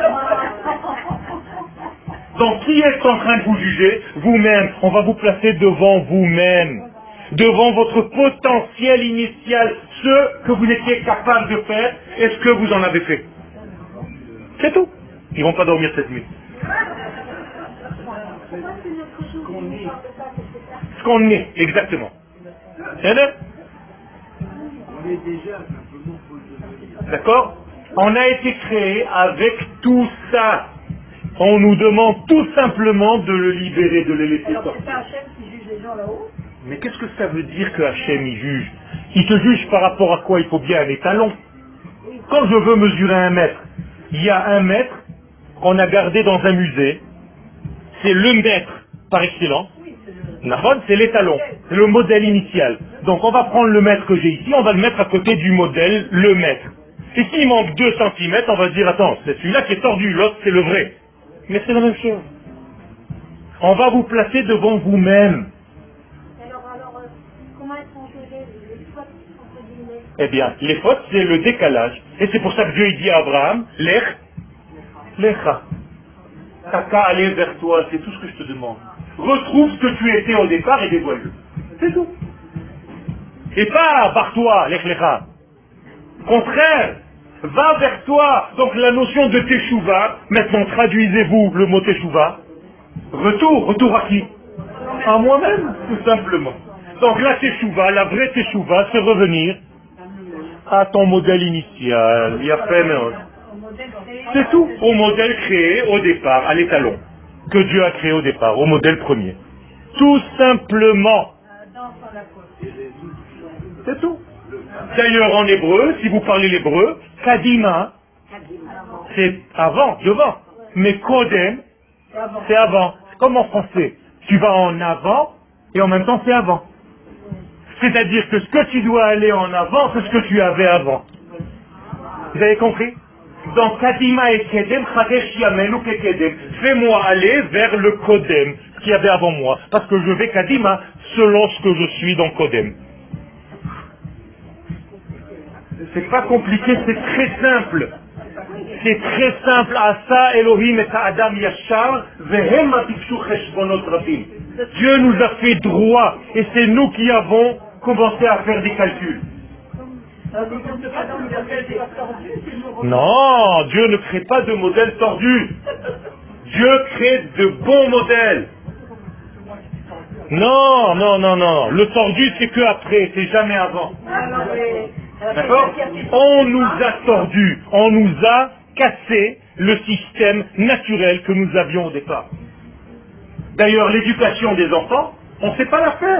Donc qui est en train de vous juger? Vous-même. On va vous placer devant vous-même. Devant votre potentiel initial, ce que vous étiez capable de faire, et ce que vous en avez fait. C'est tout. Ils vont pas dormir cette nuit. Ce qu'on est, exactement. C'est vrai? On est déjà simplement faut le devenir. D'accord? On a été créé avec tout ça. On nous demande tout simplement de le libérer, de le laisser Alors sortir. c'est Hachem qui juge les gens là-haut? Mais qu'est-ce que ça veut dire que Hachem il juge? Il te juge par rapport à quoi? Il faut bien un étalon. Quand je veux mesurer un mètre, il y a un mètre qu'on a gardé dans un musée. C'est le mètre par excellence. Nahon, c'est l'étalon, c'est le modèle initial. Donc on va prendre le mètre que j'ai ici, on va le mettre à côté du modèle, le mètre. Et s'il manque deux centimètres, on va dire, attends, c'est celui-là qui est tordu, l'autre c'est le vrai. Mais c'est la même chose. On va vous placer devant vous-même. Alors, alors, euh, comment elles sont gérées les fautes entre guillemets? Eh bien, les fautes, c'est le décalage. Et c'est pour ça que Dieu il dit à Abraham, Lech, Lecha. T'as qu'à aller vers toi, c'est tout ce que je te demande. Retrouve ce que tu étais au départ et dévoile-le. C'est tout. Et pas barre-toi, Lech Lecha. Contraire, va vers toi. Donc la notion de Teshuvah, maintenant traduisez-vous le mot Teshuvah. Retour, retour à qui? À moi-même, tout simplement. Donc la Teshuvah, la vraie Teshuvah, c'est revenir à ton modèle initial. Il y a peine. C'est tout, au modèle créé au départ, à l'étalon, que Dieu a créé au départ, au modèle premier. Tout simplement. C'est tout. D'ailleurs, en hébreu, si vous parlez l'hébreu, Kadima, c'est avant, devant. Mais Kodem, c'est avant. C'est comme en français. Tu vas en avant, et en même temps c'est avant. C'est-à-dire que ce que tu dois aller en avant, c'est ce que tu avais avant. Vous avez compris? Donc, Kadima et Kedem, Chadesh Yamenu ke Kedem. Fais-moi aller vers le Kodem, ce qu'il y avait avant moi. Parce que je vais Kadima selon ce que je suis dans Kodem. C'est pas compliqué, c'est très simple. C'est très simple. Asa Elohim et Adam Yashar, vehem atifshu cheshbonot rabim. Dieu nous a fait droit, et c'est nous qui avons commencé à faire des calculs. Non, Dieu ne crée pas de modèle tordu. Dieu crée de bons modèles. Non, non, non, non. Le tordu, c'est que après, c'est jamais avant. D'accord? On nous a tordu, on nous a cassé le système naturel que nous avions au départ. D'ailleurs, l'éducation des enfants, on ne sait pas la faire.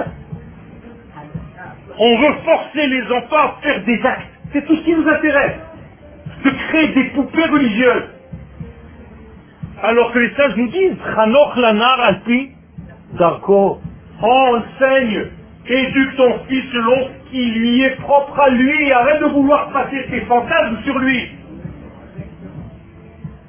On veut forcer les enfants à faire des actes. C'est tout ce qui nous intéresse. De créer des poupées religieuses. Alors que les sages nous disent, Chanoch lanar alpi darko. Enseigne, éduque ton fils selon ce qui lui est propre à lui et arrête de vouloir passer tes fantasmes sur lui.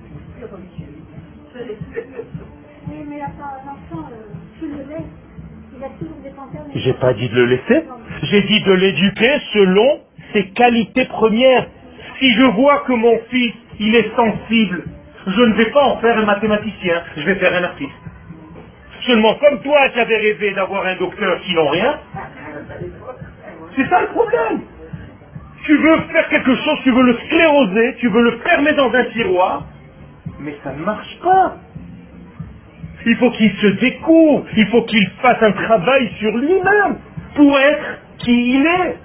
Oui, mais là, par l'enfant, euh, tu le laisses. Il a toujours des panthères. J'ai pas dit de le laisser. J'ai dit de l'éduquer selon ses qualités premières. Si je vois que mon fils, il est sensible, je ne vais pas en faire un mathématicien, je vais faire un artiste. Seulement, comme toi, tu avais rêvé d'avoir un docteur qui n'ont rien, c'est ça le problème. Tu veux faire quelque chose, tu veux le scléroser, tu veux le fermer dans un tiroir, mais ça ne marche pas. Il faut qu'il se découvre, il faut qu'il fasse un travail sur lui-même pour être qui il est.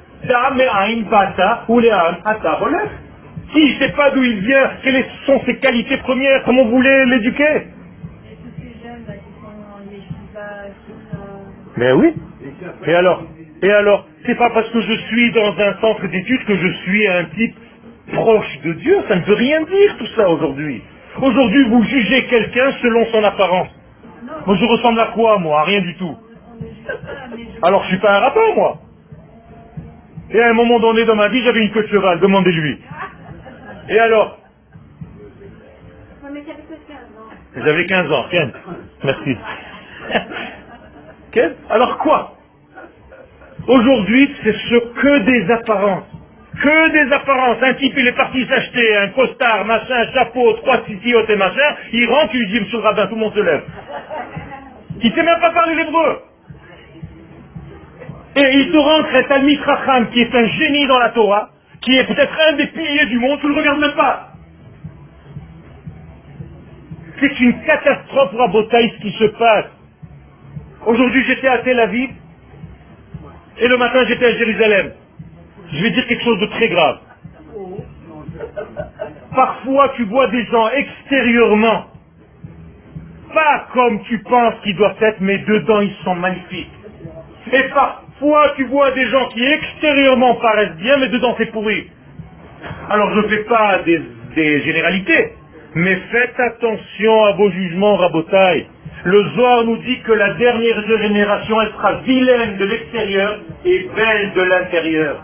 S'il ne sait pas d'où il vient, quelles sont ses qualités premières, comment vous voulez l'éduquer? Mais oui. Et alors? Et alors? C'est pas parce que je suis dans un centre d'études que je suis un type proche de Dieu. Ça ne veut rien dire tout ça aujourd'hui. Aujourd'hui, vous jugez quelqu'un selon son apparence. Moi, je ressemble à quoi, moi? À rien du tout. Alors, je suis pas un rappeur, moi. Et à un moment donné dans ma vie, j'avais une queue de cheval. Demandez-lui. Et alors? J'avais quinze ans. Tiens. Merci. Okay. Alors quoi? Aujourd'hui, c'est ce que des apparences. Que des apparences. Un type, il est parti s'acheter un costard, machin, chapeau, trois ciciotes et machin. Il rentre, il lui dit, monsieur le rabbin, tout le monde se lève. Il ne sait même pas parler l'hébreu. Et il te rentre un Talmid Chacham qui est un génie dans la Torah, qui est peut-être un des piliers du monde, tu ne le regardes même pas. C'est une catastrophe, Rabotaï, ce qui se passe. Aujourd'hui, j'étais à Tel Aviv, et le matin, j'étais à Jérusalem. Je vais dire quelque chose de très grave. Parfois, tu vois des gens extérieurement, pas comme tu penses qu'ils doivent être, mais dedans, ils sont magnifiques. Et parfois, tu vois des gens qui extérieurement paraissent bien, mais dedans, c'est pourri. Alors, je ne fais pas des, des généralités, mais faites attention à vos jugements, Rabotaï. Le Zohar nous dit que la dernière génération, elle sera vilaine de l'extérieur et belle de l'intérieur.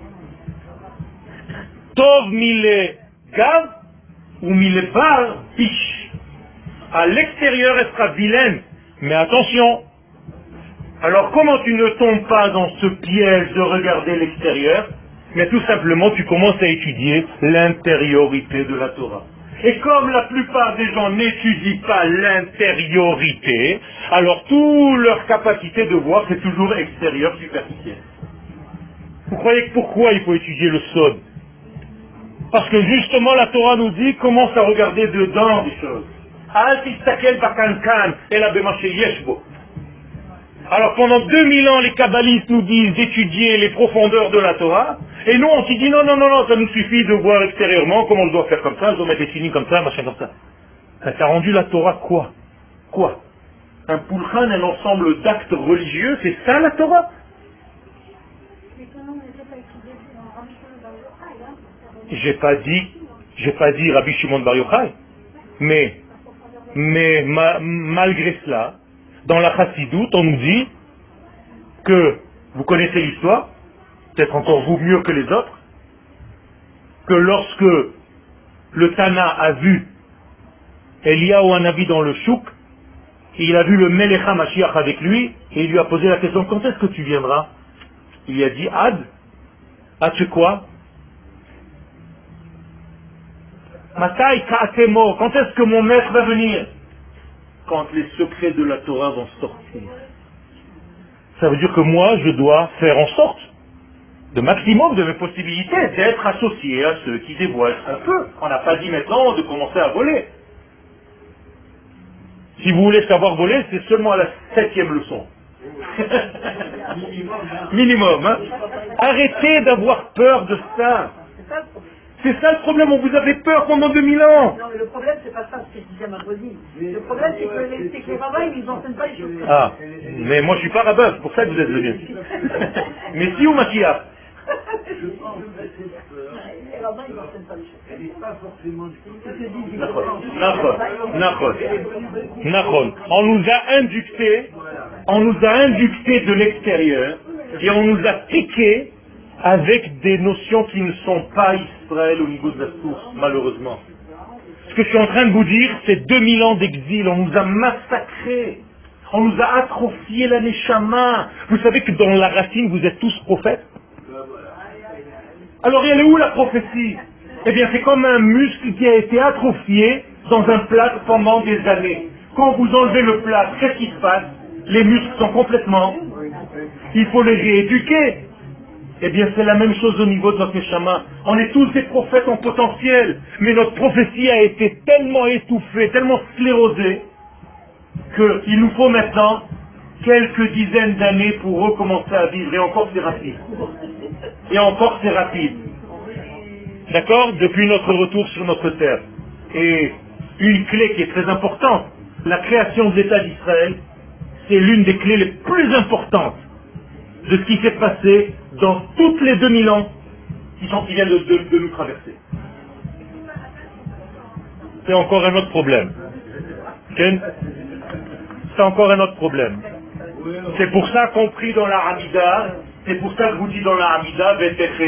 Tov mille gav ou mille bar piche. À l'extérieur, elle sera vilaine. Mais attention. Alors comment tu ne tombes pas dans ce piège de regarder l'extérieur? Mais tout simplement, tu commences à étudier l'intériorité de la Torah. Et comme la plupart des gens n'étudient pas l'intériorité, alors toute leur capacité de voir, c'est toujours extérieur, superficiel. Vous croyez que pourquoi il faut étudier le Sod? Parce que justement la Torah nous dit, commence à regarder dedans des choses. Al tistakel bakankan ela bemaché yeshbo. Alors pendant deux mille ans, les kabbalistes nous disent d'étudier les profondeurs de la Torah, et nous on s'y dit non, non, non, non, ça nous suffit de voir extérieurement comment je dois faire comme ça, je dois mettre des signes comme ça, machin comme ça. Ça t'a rendu la Torah quoi? Quoi? Un pulchan, un ensemble d'actes religieux, c'est ça la Torah? J'ai pas dit, j'ai pas dit Rabbi Shimon Bar Yochai, mais, mais ma, malgré cela, dans la Chassidoute, on nous dit que, vous connaissez l'histoire, peut-être encore vous mieux que les autres, que lorsque le Tana a vu Eliyahu Hanavi dans le chouk, il a vu le Melech HaMashiach avec lui, et il lui a posé la question, quand est-ce que tu viendras? Il lui a dit, Ad, as-tu quoi? Matai Ka'atemo, quand est-ce que mon maître va venir? Quand les secrets de la Torah vont sortir. Ça veut dire que moi, je dois faire en sorte, de maximum de mes possibilités, d'être associé à ceux qui dévoilent ce qu'on peut. On n'a pas dit maintenant de commencer à voler. Si vous voulez savoir voler, c'est seulement à la septième leçon. Minimum, hein. Arrêtez d'avoir peur de ça. C'est ça le problème, on vous avait peur pendant deux mille ans. Non, mais le problème, c'est pas ça, ce que je disais vendredi. Le problème, c'est que les, c'est que les rabbins, ils n'enseignent pas les choses. Ah, mais moi je suis pas rabbin, c'est pour ça que vous êtes venu. Mais si ou Makia? Je pense que cette peur, Les rabbins, ils n'enseignent pas les choses. elle n'est pas forcément du Nachon, Nachon, Nachon. On nous a inducté, on nous a inducté de l'extérieur et on nous a piqué avec des notions qui ne sont pas Israël au niveau de la source, malheureusement. Ce que je suis en train de vous dire, c'est deux mille ans d'exil, on nous a massacrés. On nous a atrophié la neshama. Vous savez que dans la racine, vous êtes tous prophètes. Alors, elle est où la prophétie? Eh bien, c'est comme un muscle qui a été atrophié dans un plâtre pendant des années. Quand vous enlevez le plâtre, qu'est-ce qui se passe? Les muscles sont complètement... Il faut les rééduquer. Eh bien, c'est la même chose au niveau de notre neshama. On est tous des prophètes en potentiel, mais notre prophétie a été tellement étouffée, tellement sclérosée, qu'il nous faut maintenant quelques dizaines d'années pour recommencer à vivre. Et encore, c'est rapide. Et encore, c'est rapide. D'accord? Depuis notre retour sur notre terre. Et une clé qui est très importante, la création de l'État d'Israël, c'est l'une des clés les plus importantes de ce qui s'est passé dans toutes les deux mille ans qui, sont, qui viennent de, de, de nous traverser. C'est encore un autre problème. Ken? C'est encore un autre problème. C'est pour ça compris dans la Hamida, c'est pour ça que vous dites dans la Hamida,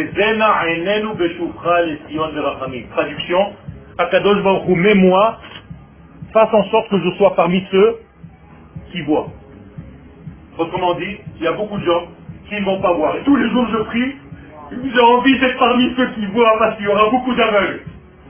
traduction, Akadosh Baruch Hu, mets-moi, fasse en sorte que je sois parmi ceux qui voient. Autrement dit, il y a beaucoup de gens qui ne vont pas voir. Et tous les jours je prie, j'ai envie d'être parmi ceux qui voient parce qu'il y aura beaucoup d'aveugles.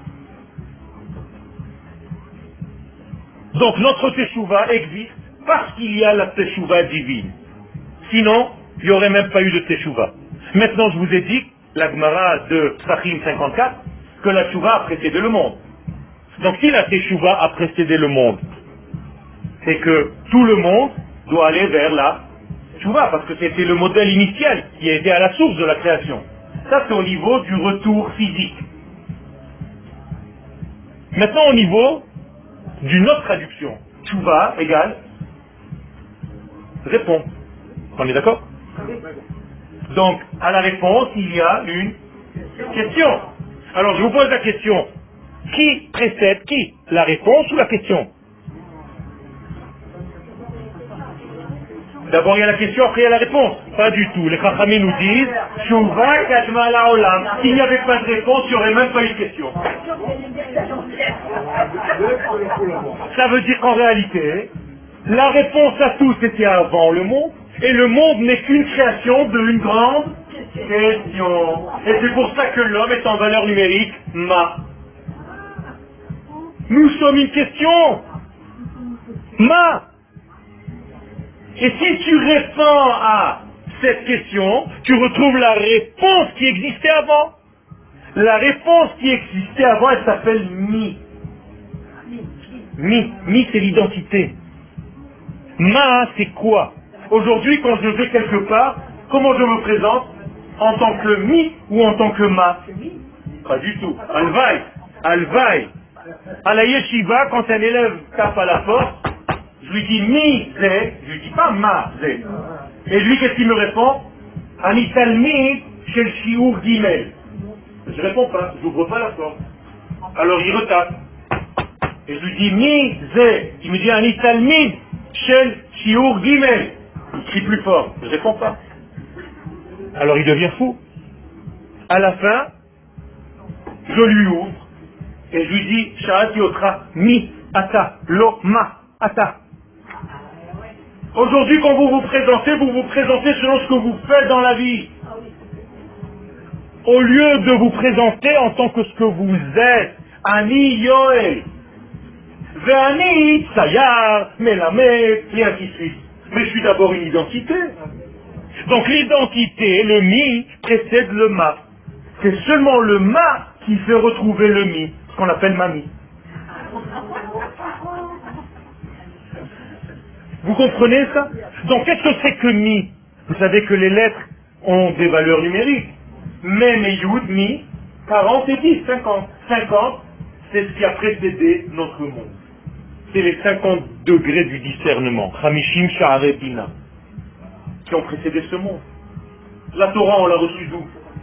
Donc notre teshuva existe parce qu'il y a la teshuva divine. Sinon, il n'y aurait même pas eu de teshuva. Maintenant, je vous ai dit, la Gemara de Psachim cinquante-quatre, que la teshuva a précédé le monde. Donc si la teshuva a précédé le monde, c'est que tout le monde doit aller vers la teshuva, parce que c'était le modèle initial qui a été à la source de la création. Ça, c'est au niveau du retour physique. Maintenant, au niveau d'une autre traduction, teshuva égale réponse. On est d'accord? Donc, à la réponse, il y a une question. Alors, je vous pose la question. Qui précède qui? La réponse ou la question? D'abord, il y a la question, après il y a la réponse. Pas du tout. Les Chachamim nous disent, Tshuva kadma la'olam. S'il n'y avait pas de réponse, il n'y aurait même pas eu de question. Ça veut dire qu'en réalité, la réponse à tout, c'était avant le monde, et le monde n'est qu'une création d'une grande question. Et c'est pour ça que l'homme est en valeur numérique ma. Nous sommes une question ma. Et si tu réponds à cette question, tu retrouves la réponse qui existait avant. La réponse qui existait avant, elle s'appelle mi. Mi, mi c'est l'identité. Ma, c'est quoi? Aujourd'hui, quand je vais quelque part, comment je me présente? En tant que mi ou en tant que ma? Pas du tout. Alvaï. Alvaï. À la yeshiva, quand un élève tape à la porte, je lui dis mi zé, je lui dis pas ma zé. Et lui, qu'est-ce qu'il me répond? Ani talmid shel shiur gimel. Je réponds pas, j'ouvre pas la porte. Alors il retape. Et je lui dis mi zé. Il me dit Ani talmid shel shiur gimel. Il crie plus fort, je réponds pas. Alors il devient fou. À la fin, je lui ouvre et je lui dis Sha'ati otra mi ata lo ma ata. Aujourd'hui, quand vous vous présentez, vous vous présentez selon ce que vous faites dans la vie. Au lieu de vous présenter en tant que ce que vous êtes, Ani Yoel, Ve'ani Sayar, Melamed, et ainsi de suite. Mais je suis d'abord une identité. Donc l'identité, le mi, précède le ma. C'est seulement le ma qui fait retrouver le mi, ce qu'on appelle mami. Vous comprenez ça? Donc qu'est-ce que c'est que mi? Vous savez que les lettres ont des valeurs numériques. Mem et Yud, mi, quarante et dix, cinquante. cinquante, c'est ce qui a précédé notre monde. C'est les cinquante degrés du discernement. Hamishim Sha'arei Bina. Qui ont précédé ce monde. La Torah, on l'a reçue d'où?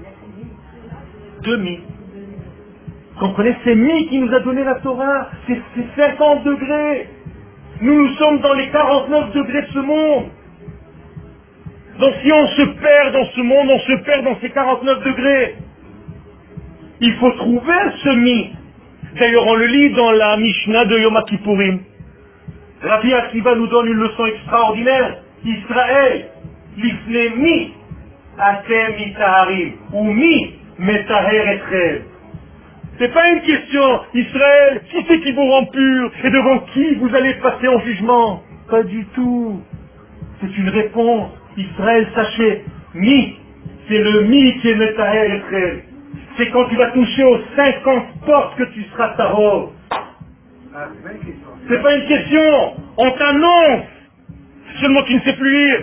De mi. Vous comprenez? C'est mi qui nous a donné la Torah. C'est cinquante degrés. Nous, nous sommes dans les quarante-neuf degrés de ce monde. Donc si on se perd dans ce monde, on se perd dans ces quarante-neuf degrés. Il faut trouver ce mi. D'ailleurs, on le lit dans la Mishnah de Yom Kippourim. Rabbi Akiva nous donne une leçon extraordinaire. Israël, l'ifne mi atem mitaharim, ou mi metaher etchem. C'est pas une question, Israël, qui c'est qui vous rend pur et devant qui vous allez passer en jugement? Pas du tout. C'est une réponse. Israël, sachez, mi, c'est le mi qui est metaher etchem. C'est quand tu vas toucher aux cinquante portes que tu seras tahor. C'est pas une question, on t'annonce. Seulement tu ne sais plus lire.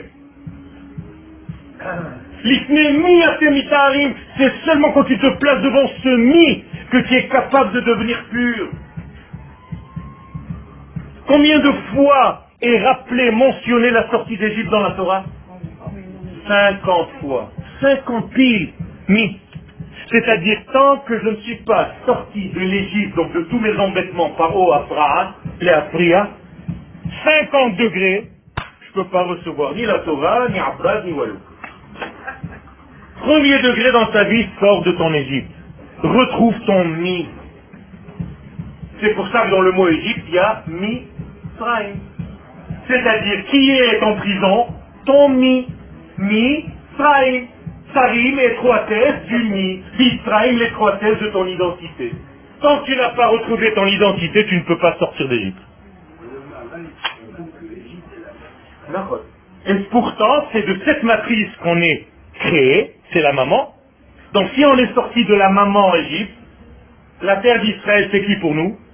L'ifne mi atem mitaharim, c'est seulement quand tu te places devant ce mi que tu es capable de devenir pur. Combien de fois est rappelé, mentionné la sortie d'Égypte dans la Torah? Cinquante fois. Cinquante piles. Mi. C'est-à-dire, tant que je ne suis pas sorti de l'Égypte, donc de tous mes embêtements par eau à Praha, les Afria, cinquante degrés, je ne peux pas recevoir ni la Torah, ni Abbas, ni Walou. Premier degré dans ta vie, sors de ton Égypte. Retrouve ton mi. C'est pour ça que dans le mot Égypte, il y a mi Sraim. C'est-à-dire, qui est en prison? Ton mi. Mi Sraim. Sarim, l'étroitesse du mi. Israël, l'étroitesse de ton identité. Tant que tu n'as pas retrouvé ton identité, tu ne peux pas sortir d'Égypte. Et pourtant, c'est de cette matrice qu'on est créé, c'est la maman. Donc si on est sorti de la maman en Égypte, la terre d'Israël, c'est qui pour nous?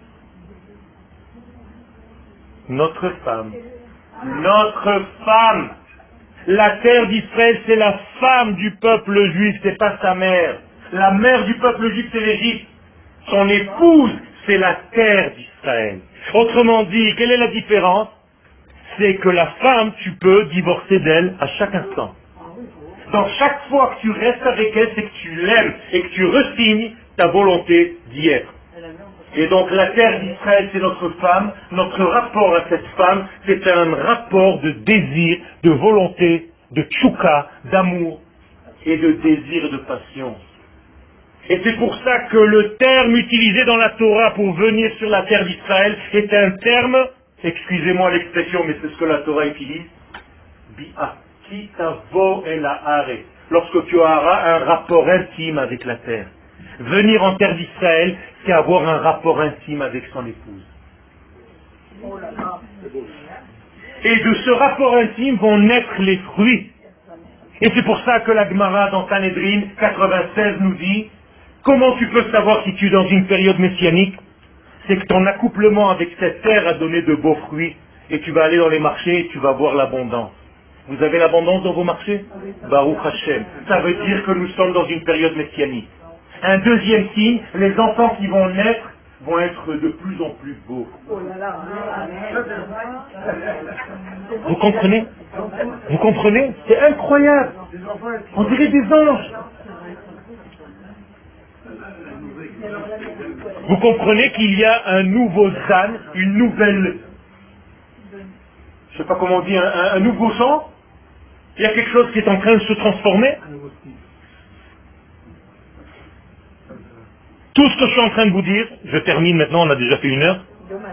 Notre femme. Notre femme. La terre d'Israël, c'est la femme du peuple juif, c'est pas sa mère. La mère du peuple juif, c'est l'Égypte. Son épouse, c'est la terre d'Israël. Autrement dit, quelle est la différence? C'est que la femme, tu peux divorcer d'elle à chaque instant. Donc chaque fois que tu restes avec elle, c'est que tu l'aimes et que tu resignes ta volonté d'y être. Et donc la terre d'Israël, c'est notre femme. Notre rapport à cette femme, c'est un rapport de désir, de volonté, de tchouka, d'amour et de désir et de passion. Et c'est pour ça que le terme utilisé dans la Torah pour venir sur la terre d'Israël est un terme, excusez-moi l'expression, mais c'est ce que la Torah utilise, bi'a, ki tavo el haaretz, lorsque tu auras un rapport intime avec la terre. Venir en terre d'Israël, c'est avoir un rapport intime avec son épouse. Et de ce rapport intime vont naître les fruits. Et c'est pour ça que la Gemara dans Sanhedrin quatre-vingt-seize nous dit, comment tu peux savoir si tu es dans une période messianique? C'est que ton accouplement avec cette terre a donné de beaux fruits. Et tu vas aller dans les marchés et tu vas voir l'abondance. Vous avez l'abondance dans vos marchés? Baruch Hashem. Ça veut dire que nous sommes dans une période messianique. Un deuxième signe, les enfants qui vont naître vont être de plus en plus beaux. Vous comprenez? Vous comprenez? C'est incroyable. On dirait des anges. Vous comprenez qu'il y a un nouveau zan, une nouvelle, je ne sais pas comment on dit, un, un, un nouveau sang? Il y a quelque chose qui est en train de se transformer? Tout ce que je suis en train de vous dire, je termine maintenant, on a déjà fait une heure.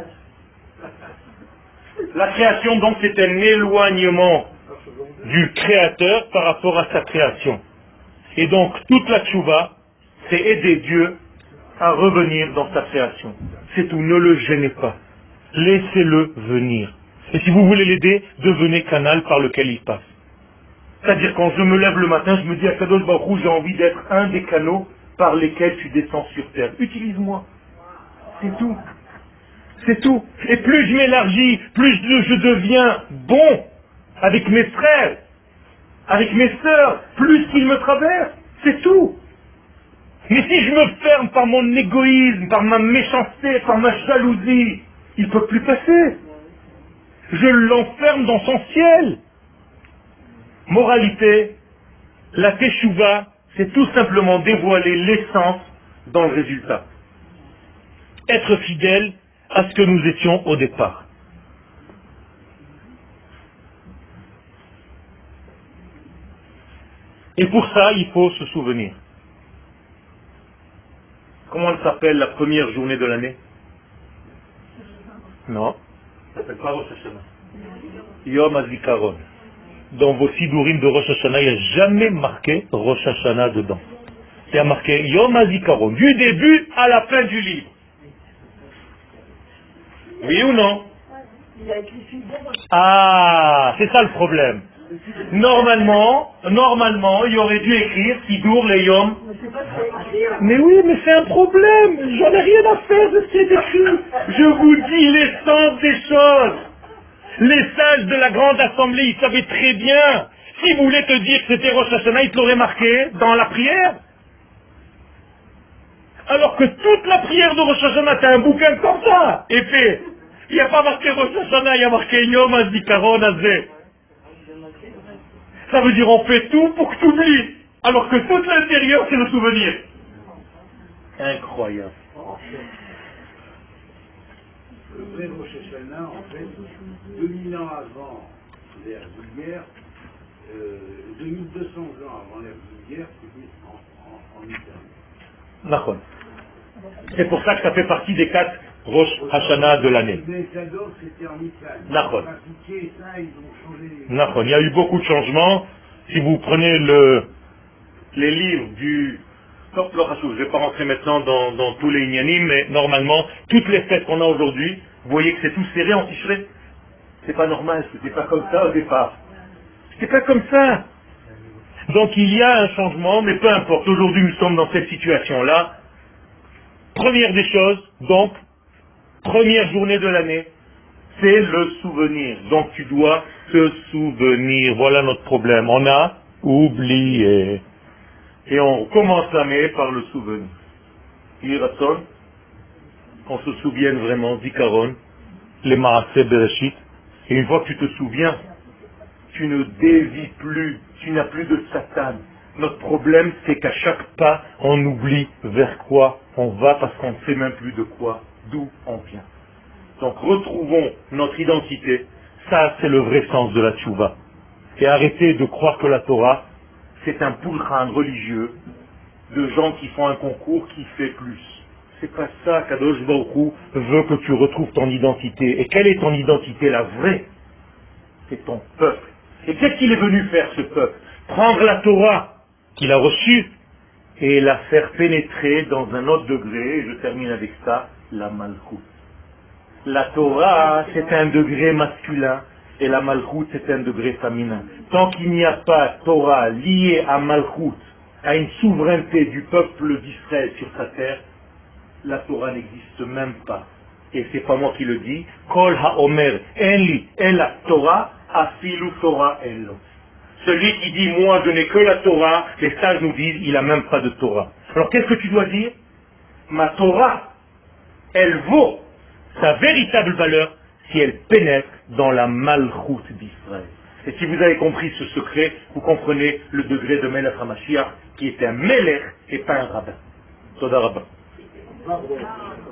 La création, donc, c'est un éloignement du Créateur par rapport à sa création. Et donc, toute la tchouva, c'est aider Dieu à revenir dans sa création. C'est tout, ne le gênez pas. Laissez-le venir. Et si vous voulez l'aider, devenez canal par lequel il passe. C'est-à-dire, quand je me lève le matin, je me dis à Kadosh Baruch Hu, j'ai envie d'être un des canaux par lesquels tu descends sur terre. Utilise-moi. C'est tout. C'est tout. Et plus je m'élargis, plus je deviens bon avec mes frères, avec mes sœurs, plus qu'ils me traversent. C'est tout. Mais si je me ferme par mon égoïsme, par ma méchanceté, par ma jalousie, il ne peut plus passer. Je l'enferme dans son ciel. Moralité, la teshuva, c'est tout simplement dévoiler l'essence dans le résultat. Être fidèle à ce que nous étions au départ. Et pour ça, il faut se souvenir. Comment elle s'appelle la première journée de l'année? Non. Ça s'appelle pas Rosh Hashanah. Yom HaZikaron. Dans vos sidourim de Rosh Hashanah, il n'y a jamais marqué Rosh Hashanah dedans. Il y a marqué Yom HaZikaron, du début à la fin du livre. Oui ou non? Ah, c'est ça le problème. Normalement, normalement, il aurait dû écrire Sidour les Yom. Mais oui, mais c'est un problème. J'en ai rien à faire de ce qui est écrit. Je vous dis l'essence des choses. Les sages de la grande assemblée, ils savaient très bien. S'ils voulaient te dire que c'était Rosh Hashanah, ils te l'auraient marqué dans la prière. Alors que toute la prière de Rosh Hashanah, t'as un bouquin comme ça, épais. Il n'y a pas marqué Rosh Hashanah, il y a marqué Yom HaZikaron Hazeh. Ça veut dire on fait tout pour que tu oublies. Alors que tout l'intérieur, c'est le souvenir. Incroyable. Le vrai Rosh Hashanah, en fait, deux mille ans avant l'ère vulgaire, euh, deux mille deux cents ans avant l'ère vulgaire, c'était en, en, en Italie. D'accord. C'est pour ça que ça fait partie des quatre Rosh Hashanah de l'année. Les Zadok, c'était en Italie. D'accord. Pratiqué ça, ils ont changé. D'accord. Il y a eu beaucoup de changements. Si vous prenez le, les livres du... Non, je ne vais pas rentrer maintenant dans, dans tous les ignanim, mais normalement, toutes les fêtes qu'on a aujourd'hui, vous voyez que c'est tout serré en ticherait. C'est pas normal, c'était pas comme ça au départ. C'était pas comme ça. Donc il y a un changement, mais peu importe. Aujourd'hui, nous sommes dans cette situation-là. Première des choses, donc, première journée de l'année, c'est le souvenir. Donc tu dois te souvenir. Voilà notre problème. On a oublié. Et on commence l'année par le souvenir. Yiraton, qu'on se souvienne vraiment, Zikaron, les Maaseh Bereshit. Et une fois que tu te souviens, tu ne dévis plus, tu n'as plus de Satan. Notre problème, c'est qu'à chaque pas, on oublie vers quoi on va parce qu'on ne sait même plus de quoi, d'où on vient. Donc retrouvons notre identité. Ça, c'est le vrai sens de la tchouva. Et arrêtez de croire que la Torah, c'est un poulchan religieux de gens qui font un concours qui fait plus. C'est pas ça qu'Kadosh Baruch Hu veut que tu retrouves ton identité. Et quelle est ton identité, la vraie? C'est ton peuple. Et qu'est-ce qu'il est venu faire, ce peuple? Prendre la Torah qu'il a reçue et la faire pénétrer dans un autre degré, et je termine avec ça, la Malchut. La Torah, c'est un degré masculin, et la Malchut, c'est un degré féminin. Tant qu'il n'y a pas Torah liée à Malchut, à une souveraineté du peuple d'Israël sur sa terre, la Torah n'existe même pas. Et c'est pas moi qui le dis. Kol ha'omer enli ela Torah, afilu Torah elo. Celui qui dit moi je n'ai que la Torah, les sages nous disent il n'a même pas de Torah. Alors qu'est-ce que tu dois dire? Ma Torah, elle vaut sa véritable valeur si elle pénètre dans la malchoute d'Israël. Et si vous avez compris ce secret, vous comprenez le degré de Melech HaMashiach qui est un Melech et pas un rabbin. Toda Rabba.